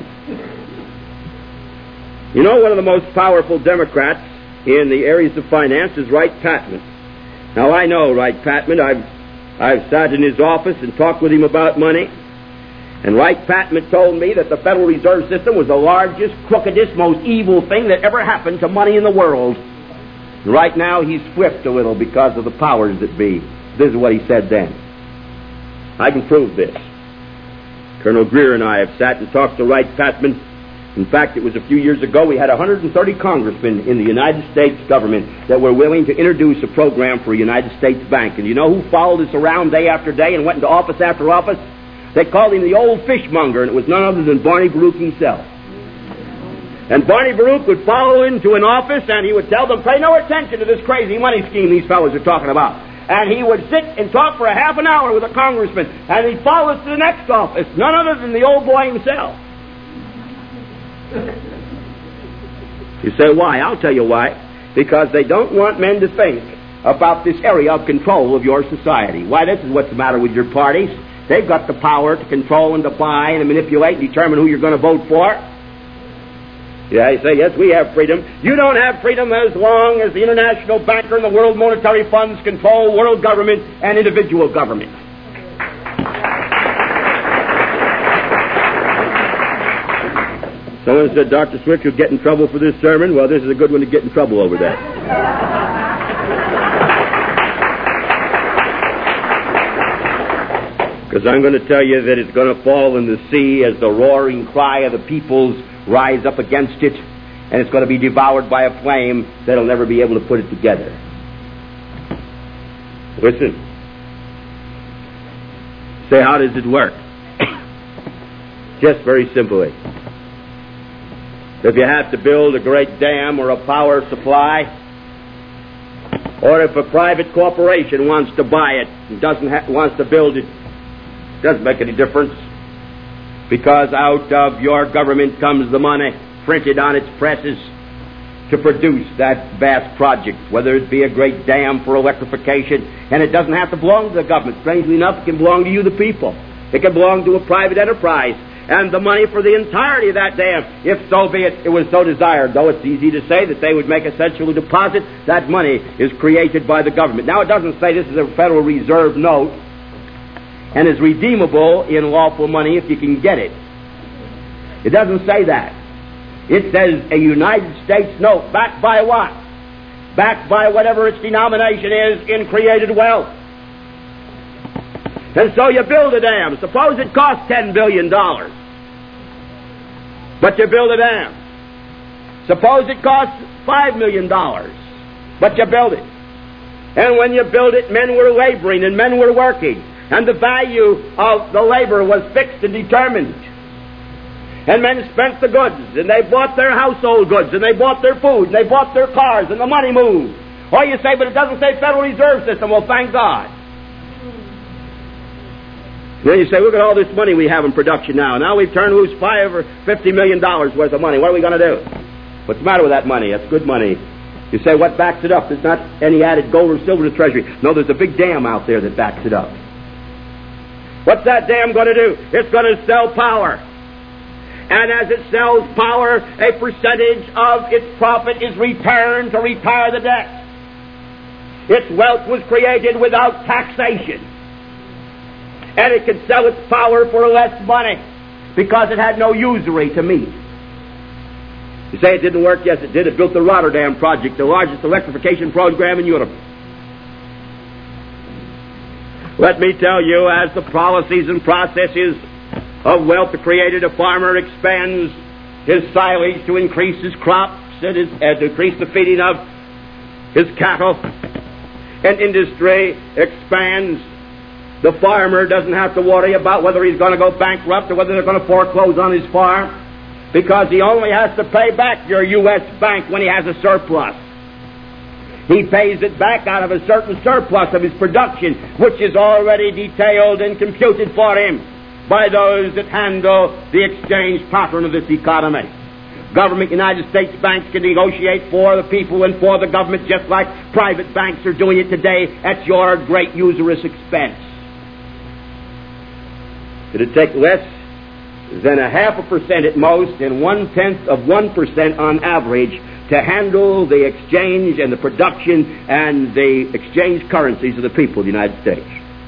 You know, one of the most powerful Democrats in the areas of finance is Wright Patman. Now, I know Wright Patman. I've, I've sat in his office and talked with him about money. And Wright Patman told me that the Federal Reserve System was the largest, crookedest, most evil thing that ever happened to money in the world. And right now, he's flipped a little because of the powers that be. This is what he said then. I can prove this. Colonel Greer and I have sat and talked to Wright Patman. In fact, it was a few years ago, we had one hundred thirty congressmen in the United States government that were willing to introduce a program for a United States bank. And you know who followed us around day after day and went into office after office? They called him the old fishmonger, and it was none other than Barney Baruch himself. And Barney Baruch would follow into an office, and he would tell them, pay no attention to this crazy money scheme these fellows are talking about. And he would sit and talk for a half an hour with a congressman, and he'd follow us to the next office, none other than the old boy himself. You say, why? I'll tell you why. Because they don't want men to think about this area of control of your society. Why, this is what's the matter with your parties. They've got the power to control and to buy and to manipulate and determine who you're going to vote for. Yeah, you say, yes, we have freedom. You don't have freedom as long as the International Banker and the World Monetary Funds control world government and individual government. Someone said, Doctor Swick, you'll get in trouble for this sermon. Well, this is a good one to get in trouble over that. Because I'm going to tell you that it's going to fall in the sea as the roaring cry of the peoples rise up against it, and it's going to be devoured by a flame that'll never be able to put it together. Listen. Say, how does it work? Just very simply. If you have to build a great dam or a power supply, or if a private corporation wants to buy it and doesn't ha- wants to build it, doesn't make any difference, because out of your government comes the money printed on its presses to produce that vast project, whether it be a great dam for electrification, and it doesn't have to belong to the government. Strangely enough, it can belong to you, the people. It can belong to a private enterprise. And the money for the entirety of that dam, if so be it, it was so desired, though it's easy to say that they would make a central deposit, that money is created by the government. Now, it doesn't say this is a Federal Reserve note and is redeemable in lawful money if you can get it. It doesn't say that. It says a United States note backed by what? Backed by whatever its denomination is in created wealth. And so you build a dam. Suppose it costs ten billion dollars. But you build a dam. Suppose it costs five million dollars. But you build it. And when you build it, men were laboring and men were working. And the value of the labor was fixed and determined. And men spent the goods, and they bought their household goods, and they bought their food, and they bought their cars, and the money moved. Or you say, but it doesn't say Federal Reserve System. Well, thank God. Then you say, look at all this money we have in production now. Now we've turned loose five or fifty million dollars worth of money. What are we going to do? What's the matter with that money? That's good money. You say, what backs it up? There's not any added gold or silver to the treasury. No, there's a big dam out there that backs it up. What's that dam going to do? It's going to sell power. And as it sells power, a percentage of its profit is returned to retire the debt. Its wealth was created without taxation. And it could sell its power for less money because it had no usury to meet. You say it didn't work? Yes, it did. It built the Rotterdam Project, the largest electrification program in Europe. Let me tell you, as the policies and processes of wealth are created, a farmer expands his silage to increase his crops and, his, and to increase the feeding of his cattle. And industry expands. The farmer doesn't have to worry about whether he's going to go bankrupt or whether they're going to foreclose on his farm, because he only has to pay back your U S bank when he has a surplus. He pays it back out of a certain surplus of his production, which is already detailed and computed for him by those that handle the exchange pattern of this economy. Government United States banks can negotiate for the people and for the government just like private banks are doing it today at your great usurious expense. It'd take less than a half a percent at most and one-tenth of one percent on average to handle the exchange and the production and the exchange currencies of the people of the United States.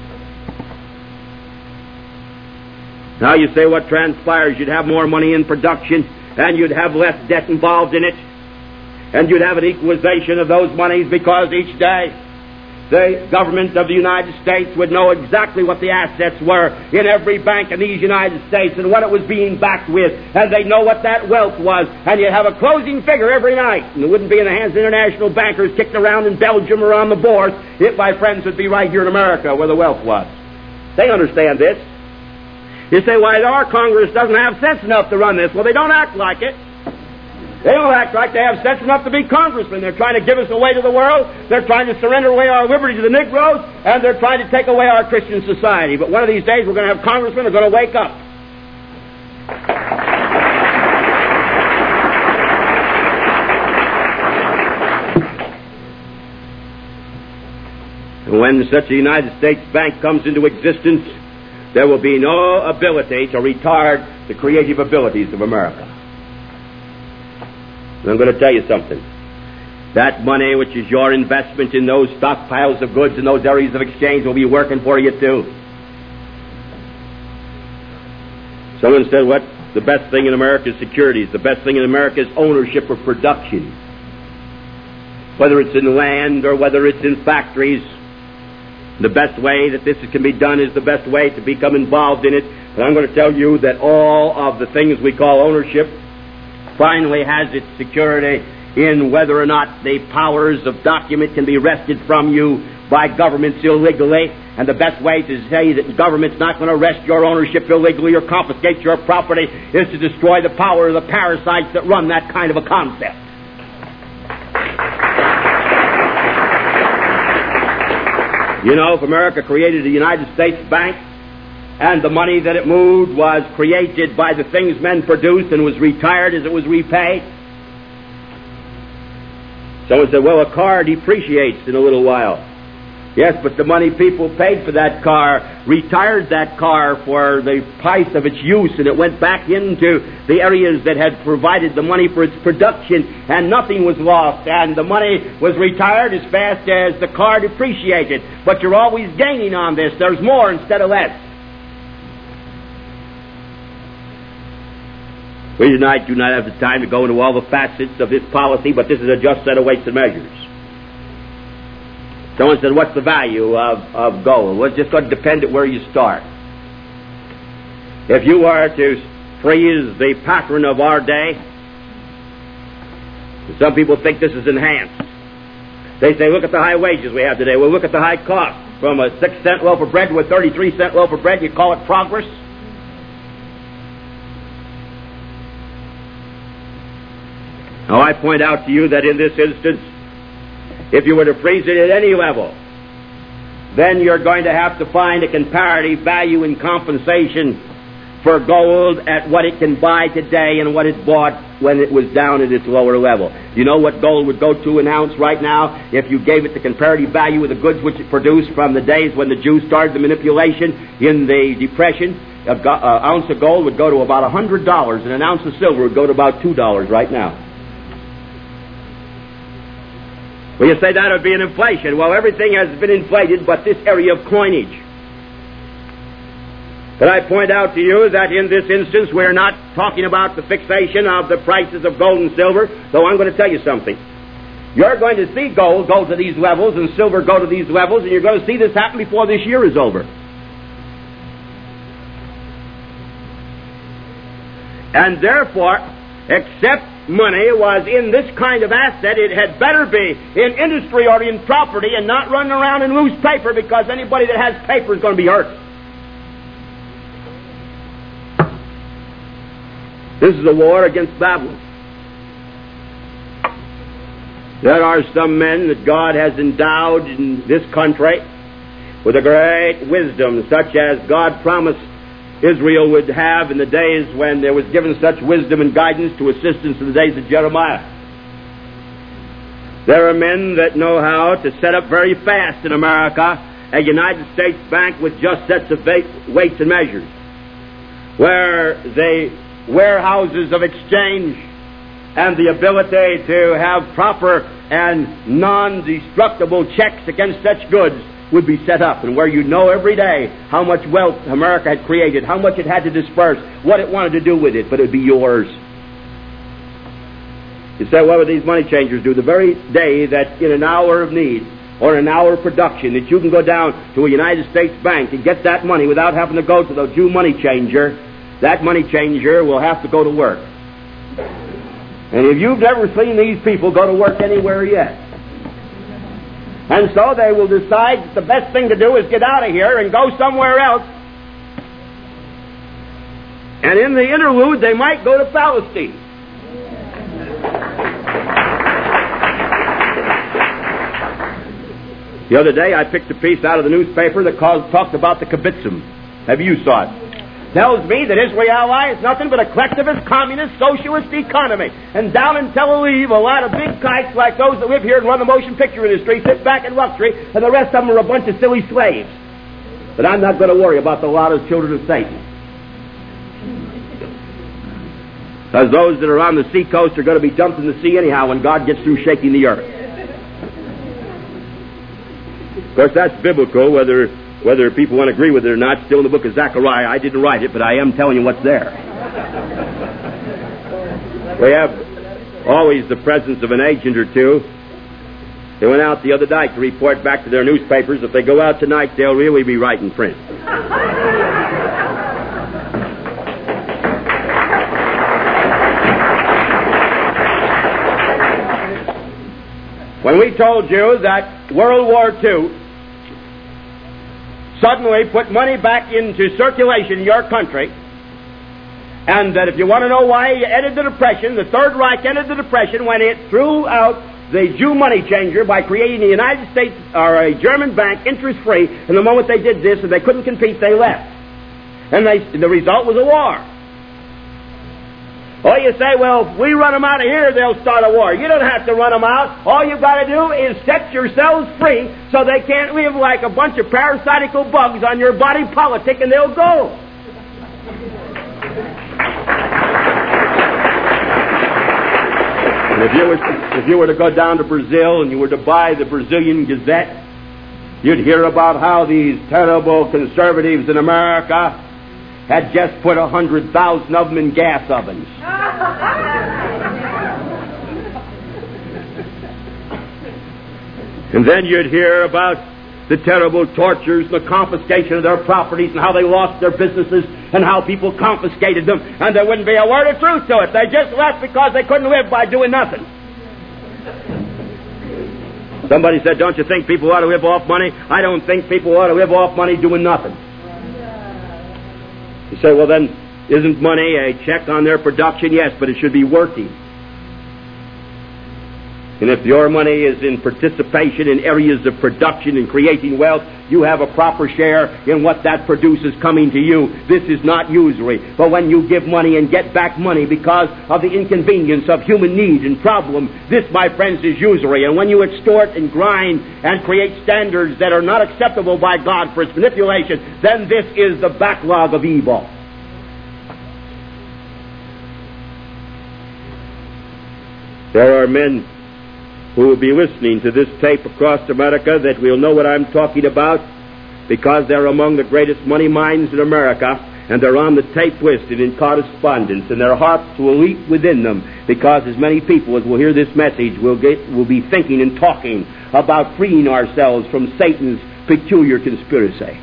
Now you say what transpires? You'd have more money in production and you'd have less debt involved in it, and you'd have an equalization of those monies because each day the government of the United States would know exactly what the assets were in every bank in these United States and what it was being backed with, and they'd know what that wealth was, and you'd have a closing figure every night, and it wouldn't be in the hands of international bankers kicked around in Belgium or on the board. It, my friends, would be right here in America where the wealth was. They understand this. You say, why, our Congress doesn't have sense enough to run this. Well, they don't act like it. They don't act like they have sense enough to be congressmen. They're trying to give us away to the world. They're trying to surrender away our liberty to the Negroes. And they're trying to take away our Christian society. But one of these days we're going to have congressmen who are going to wake up. And when such a United States bank comes into existence, there will be no ability to retard the creative abilities of America. And I'm going to tell you something. That money, which is your investment in those stockpiles of goods in those areas of exchange, will be working for you too. Someone said, what The best thing in America is securities. The best thing in America is ownership of production. Whether it's in land or whether it's in factories, the best way that this can be done is the best way to become involved in it. And I'm going to tell you that all of the things we call ownership finally has its security in whether or not the powers of document can be wrested from you by governments illegally. And the best way to say that the government's not going to wrest your ownership illegally or confiscate your property is to destroy the power of the parasites that run that kind of a concept. You know, if America created the United States Bank, and the money that it moved was created by the things men produced and was retired as it was repaid. Someone said, well, a car depreciates in a little while. Yes, but the money people paid for that car retired that car for the price of its use, and it went back into the areas that had provided the money for its production, and nothing was lost, and the money was retired as fast as the car depreciated. But you're always gaining on this. There's more instead of less. We tonight do not have the time to go into all the facets of this policy, but this is a just set of weights and measures. Someone said, what's the value of, of gold? Well, it's just going to depend at where you start. If you are to freeze the pattern of our day, some people think this is enhanced. They say, look at the high wages we have today. Well, look at the high cost. From a six cent loaf of bread to a thirty-three cent loaf of bread, you call it progress? Now, I point out to you that in this instance, if you were to freeze it at any level, then you're going to have to find a comparative value in compensation for gold at what it can buy today and what it bought when it was down at its lower level. You know what gold would go to an ounce right now if you gave it the comparative value of the goods which it produced from the days when the Jews started the manipulation in the Depression? An ounce of gold would go to about one hundred dollars, and an ounce of silver would go to about two dollars right now. Well, you say that would be an inflation. Well, everything has been inflated but this area of coinage. But I point out to you that in this instance we're not talking about the fixation of the prices of gold and silver, though I'm going to tell you something. You're going to see gold go to these levels and silver go to these levels, and you're going to see this happen before this year is over. And therefore, except money was in this kind of asset, it had better be in industry or in property and not running around in loose paper, because anybody that has paper is going to be hurt. This is a war against Babylon. There are some men that God has endowed in this country with a great wisdom, such as God promised Israel would have in the days when there was given such wisdom and guidance to assistance in the days of Jeremiah. There are men that know how to set up very fast in America a United States Bank with just sets of weights and measures, where the warehouses of exchange and the ability to have proper and non-destructible checks against such goods would be set up, and where you know every day how much wealth America had created, how much it had to disperse, what it wanted to do with it, but it would be yours. You say, what would these money changers do? The very day that in an hour of need or an hour of production that you can go down to a United States bank and get that money without having to go to the Jew money changer, that money changer will have to go to work. And if you've never seen these people go to work anywhere yet, and so they will decide that the best thing to do is get out of here and go somewhere else. And in the interlude, they might go to Palestine. The other day, I picked a piece out of the newspaper that called, talked about the kibbutzim. Have you saw it? Tells me that Israel is nothing but a collectivist, communist, socialist economy. And down in Tel Aviv, a lot of big kites like those that live here and run the motion picture industry sit back in luxury, and the rest of them are a bunch of silly slaves. But I'm not going to worry about the lot of children of Satan. Because those that are on the sea coast are going to be dumped in the sea anyhow when God gets through shaking the earth. Of course, that's biblical, whether... Whether people want to agree with it or not, still in the book of Zechariah. I didn't write it, but I am telling you what's there. We have always the presence of an agent or two. They went out the other night to report back to their newspapers. If they go out tonight, they'll really be writing print. When we told you that World War Two suddenly put money back into circulation in your country, and that if you want to know why it ended the Depression, the Third Reich ended the Depression when it threw out the Jew money changer by creating a United States or a German bank interest-free, and the moment they did this and they couldn't compete, they left. And they, the result was a war. Or you say, well, if we run them out of here, they'll start a war. You don't have to run them out. All you've got to do is set yourselves free so they can't live like a bunch of parasitical bugs on your body politic, and they'll go. And if you were, if you were to go down to Brazil and you were to buy the Brazilian Gazette, you'd hear about how these terrible conservatives in America had just put a hundred thousand of them in gas ovens. And then you'd hear about the terrible tortures, the confiscation of their properties, and how they lost their businesses, and how people confiscated them, and there wouldn't be a word of truth to it. They just left because they couldn't live by doing nothing. Somebody said, don't you think people ought to live off money? I don't think people ought to live off money doing nothing. You say, well then, isn't money a check on their production? Yes, but it should be working. And if your money is in participation in areas of production and creating wealth, you have a proper share in what that produces coming to you. This is not usury. But when you give money and get back money because of the inconvenience of human need and problem, this, my friends, is usury. And when you extort and grind and create standards that are not acceptable by God for its manipulation, then this is the backlog of evil. There are men who will be listening to this tape across America that will know what I'm talking about because they're among the greatest money minds in America, and they're on the tape list and in correspondence, and their hearts will leap within them because as many people as will hear this message will get will be thinking and talking about freeing ourselves from Satan's peculiar conspiracy.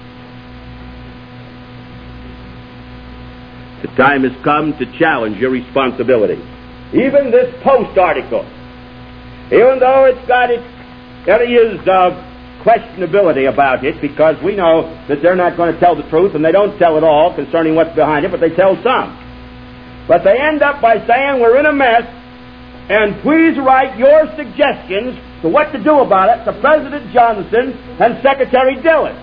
The time has come to challenge your responsibility. Even this Post article, even though it's got its areas of questionability about it, because we know that they're not going to tell the truth, and they don't tell it all concerning what's behind it, but they tell some. But they end up by saying we're in a mess, and please write your suggestions to what to do about it to President Johnson and Secretary Dillon.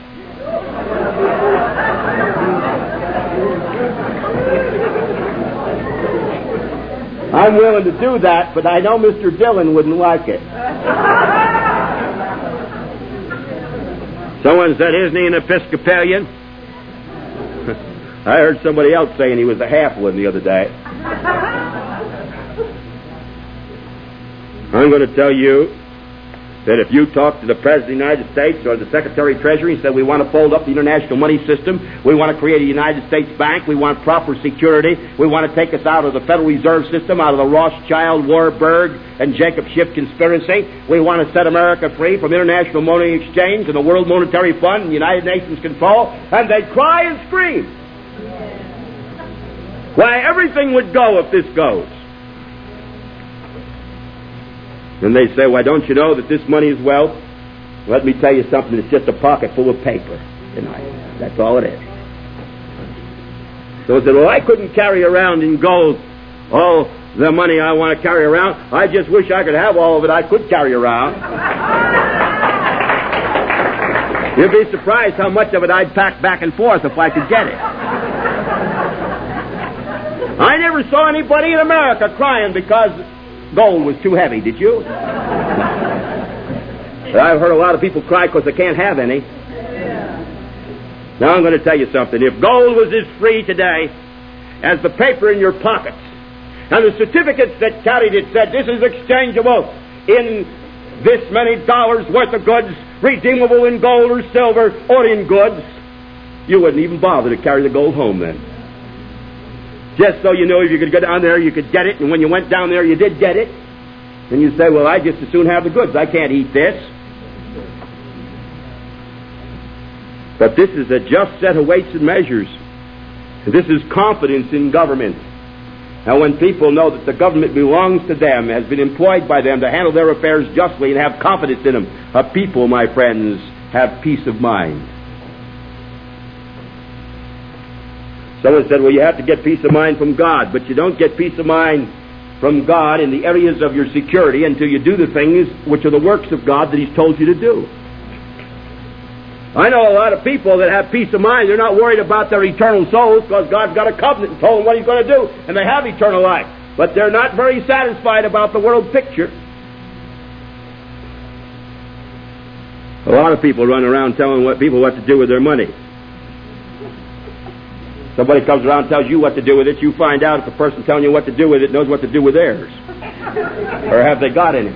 I'm willing to do that, but I know Mister Dillon wouldn't like it. Someone said, isn't he an Episcopalian? I heard somebody else saying he was a half one the other day. I'm going to tell you that if you talk to the President of the United States or the Secretary of Treasury and said we want to fold up the international money system, we want to create a United States bank, we want proper security, we want to take us out of the Federal Reserve System, out of the Rothschild, Warburg, and Jacob Schiff conspiracy, we want to set America free from international money exchange and the World Monetary Fund and United Nations control, and they'd cry and scream. Why, everything would go if this goes. And they say, why, don't you know that this money is wealth? Let me tell you something. It's just a pocket full of paper tonight. That's all it is. So I said, well, I couldn't carry around in gold all the money I want to carry around. I just wish I could have all of it I could carry around. You'd be surprised how much of it I'd pack back and forth if I could get it. I never saw anybody in America crying because gold was too heavy, did you? I've heard a lot of people cry because they can't have any. Now I'm going to tell you something. If gold was as free today as the paper in your pockets, and the certificates that carried it said this is exchangeable in this many dollars worth of goods, redeemable in gold or silver or in goods, you wouldn't even bother to carry the gold home then. Just so you know, if you could go down there, you could get it, and when you went down there, you did get it. And you say, well, I just as soon have the goods. I can't eat this. But this is a just set of weights and measures. This is confidence in government. Now, when people know that the government belongs to them, has been employed by them to handle their affairs justly and have confidence in them, a people, my friends, have peace of mind. Someone said, well, you have to get peace of mind from God, but you don't get peace of mind from God in the areas of your security until you do the things which are the works of God that He's told you to do. I know a lot of people that have peace of mind. They're not worried about their eternal souls because God's got a covenant and told them what He's going to do, and they have eternal life. But they're not very satisfied about the world picture. A lot of people run around telling what people what to do with their money. Somebody comes around and tells you what to do with it, you find out if the person telling you what to do with it knows what to do with theirs. Or have they got any?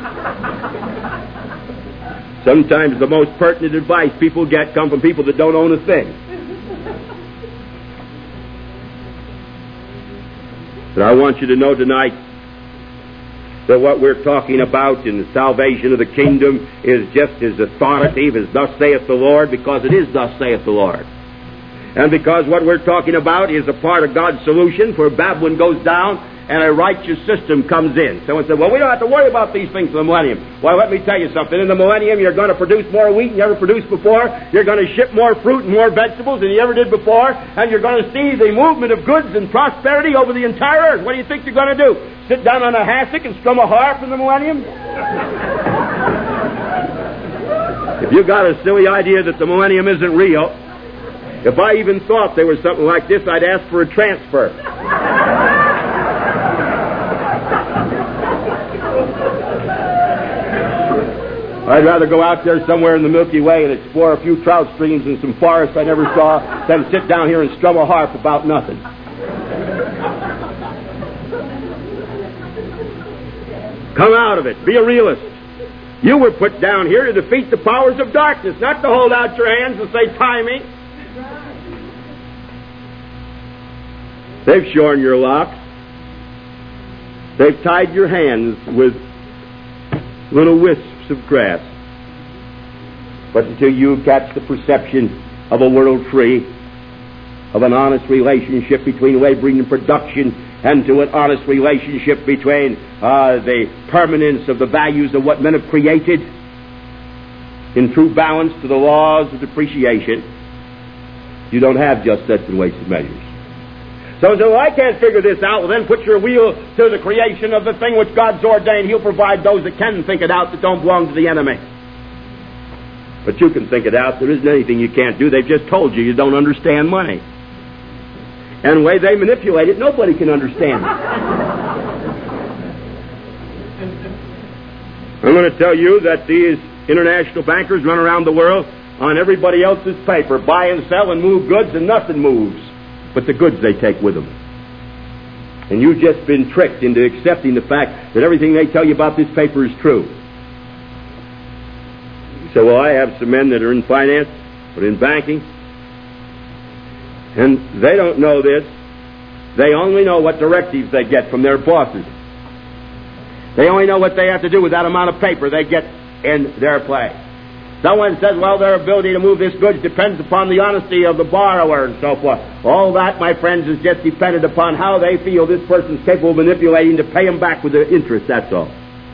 Sometimes the most pertinent advice people get come from people that don't own a thing. But I want you to know tonight that what we're talking about in the salvation of the kingdom is just as authoritative as thus saith the Lord, because it is thus saith the Lord. And because what we're talking about is a part of God's solution for Babylon goes down and a righteous system comes in. Someone said, well, we don't have to worry about these things in the millennium. Well, let me tell you something. In the millennium, you're going to produce more wheat than you ever produced before. You're going to ship more fruit and more vegetables than you ever did before. And you're going to see the movement of goods and prosperity over the entire earth. What do you think you're going to do? Sit down on a hassock and strum a harp in the millennium? If you got a silly idea that the millennium isn't real, if I even thought there was something like this, I'd ask for a transfer. I'd rather go out there somewhere in the Milky Way and explore a few trout streams and some forests I never saw than sit down here and strum a harp about nothing. Come out of it. Be a realist. You were put down here to defeat the powers of darkness, not to hold out your hands and say, tie me. They've shorn your locks. They've tied your hands with little wisps of grass. But until you catch the perception of a world free, of an honest relationship between laboring and production, and to an honest relationship between uh, the permanence of the values of what men have created in true balance to the laws of depreciation, you don't have just such and weights and measures. So, so I can't figure this out. Well, then put your wheel to the creation of the thing which God's ordained. He'll provide those that can think it out that don't belong to the enemy. But you can think it out. There isn't anything you can't do. They've just told you you don't understand money. And the way they manipulate it, nobody can understand it. I'm going to tell you that these international bankers run around the world on everybody else's paper, buy and sell and move goods, and nothing moves but the goods they take with them. And you've just been tricked into accepting the fact that everything they tell you about this paper is true. You say, well, I have some men that are in finance or in banking, and they don't know this. They only know what directives they get from their bosses. They only know what they have to do with that amount of paper they get in their place. Someone says, well, their ability to move this goods depends upon the honesty of the borrower and so forth. All that, my friends, is just dependent upon how they feel this person's capable of manipulating to pay them back with their interest, that's all.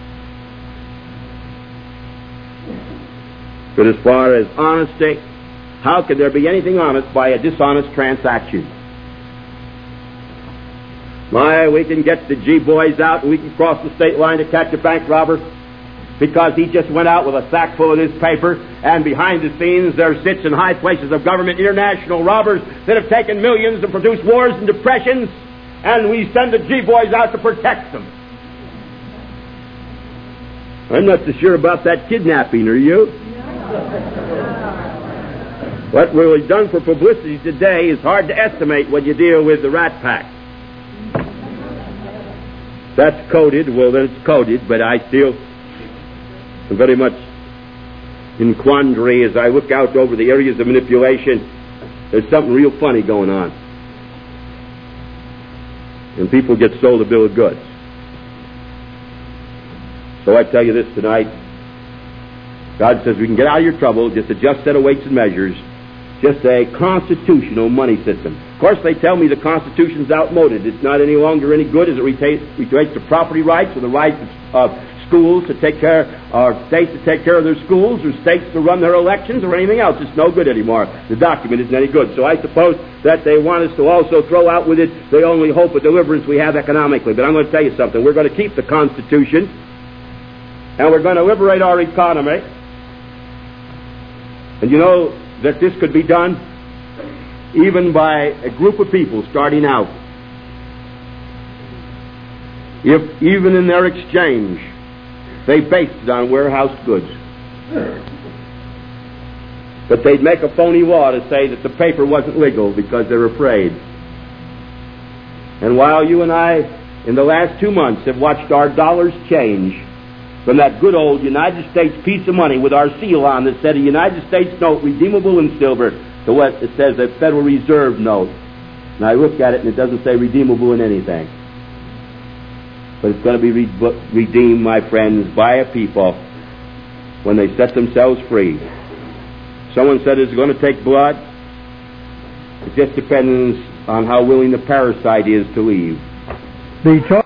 But as far as honesty, how can there be anything honest by a dishonest transaction? My, we can get the G-boys out and we can cross the state line to catch a bank robber because he just went out with a sack full of this paper, and behind the scenes there sits in high places of government international robbers that have taken millions and produced wars and depressions, and we send the G-boys out to protect them. I'm not so sure about that kidnapping, are you? What we've done for publicity today is hard to estimate when you deal with the Rat Pack. That's coded, well then it's coded, but I still am very much in quandary as I look out over the areas of manipulation. There's something real funny going on. and people get sold a bill of goods. So I tell you this tonight. God says we can get out of your trouble, just a just set of weights and measures, just a constitutional money system. Of course, they tell me the Constitution's outmoded. It's not any longer any good as it relates to property rights or the rights of schools to take care, or states to take care of their schools, or states to run their elections, or anything else. It's no good anymore. The document isn't any good. So I suppose that they want us to also throw out with it the only hope of deliverance we have economically. But I'm going to tell you something. We're going to keep the Constitution, and we're going to liberate our economy. And you know that this could be done even by a group of people starting out. If even in their exchange they based it on warehouse goods. But they'd make a phony law to say that the paper wasn't legal because they're afraid. And while you and I, in the last two months, have watched our dollars change from that good old United States piece of money with our seal on that said a United States note redeemable in silver to what it says a Federal Reserve note. And I look at it and it doesn't say redeemable in anything. But it's going to be re- redeemed, my friends, by a people when they set themselves free. Someone said it's going to take blood. It just depends on how willing the parasite is to leave. The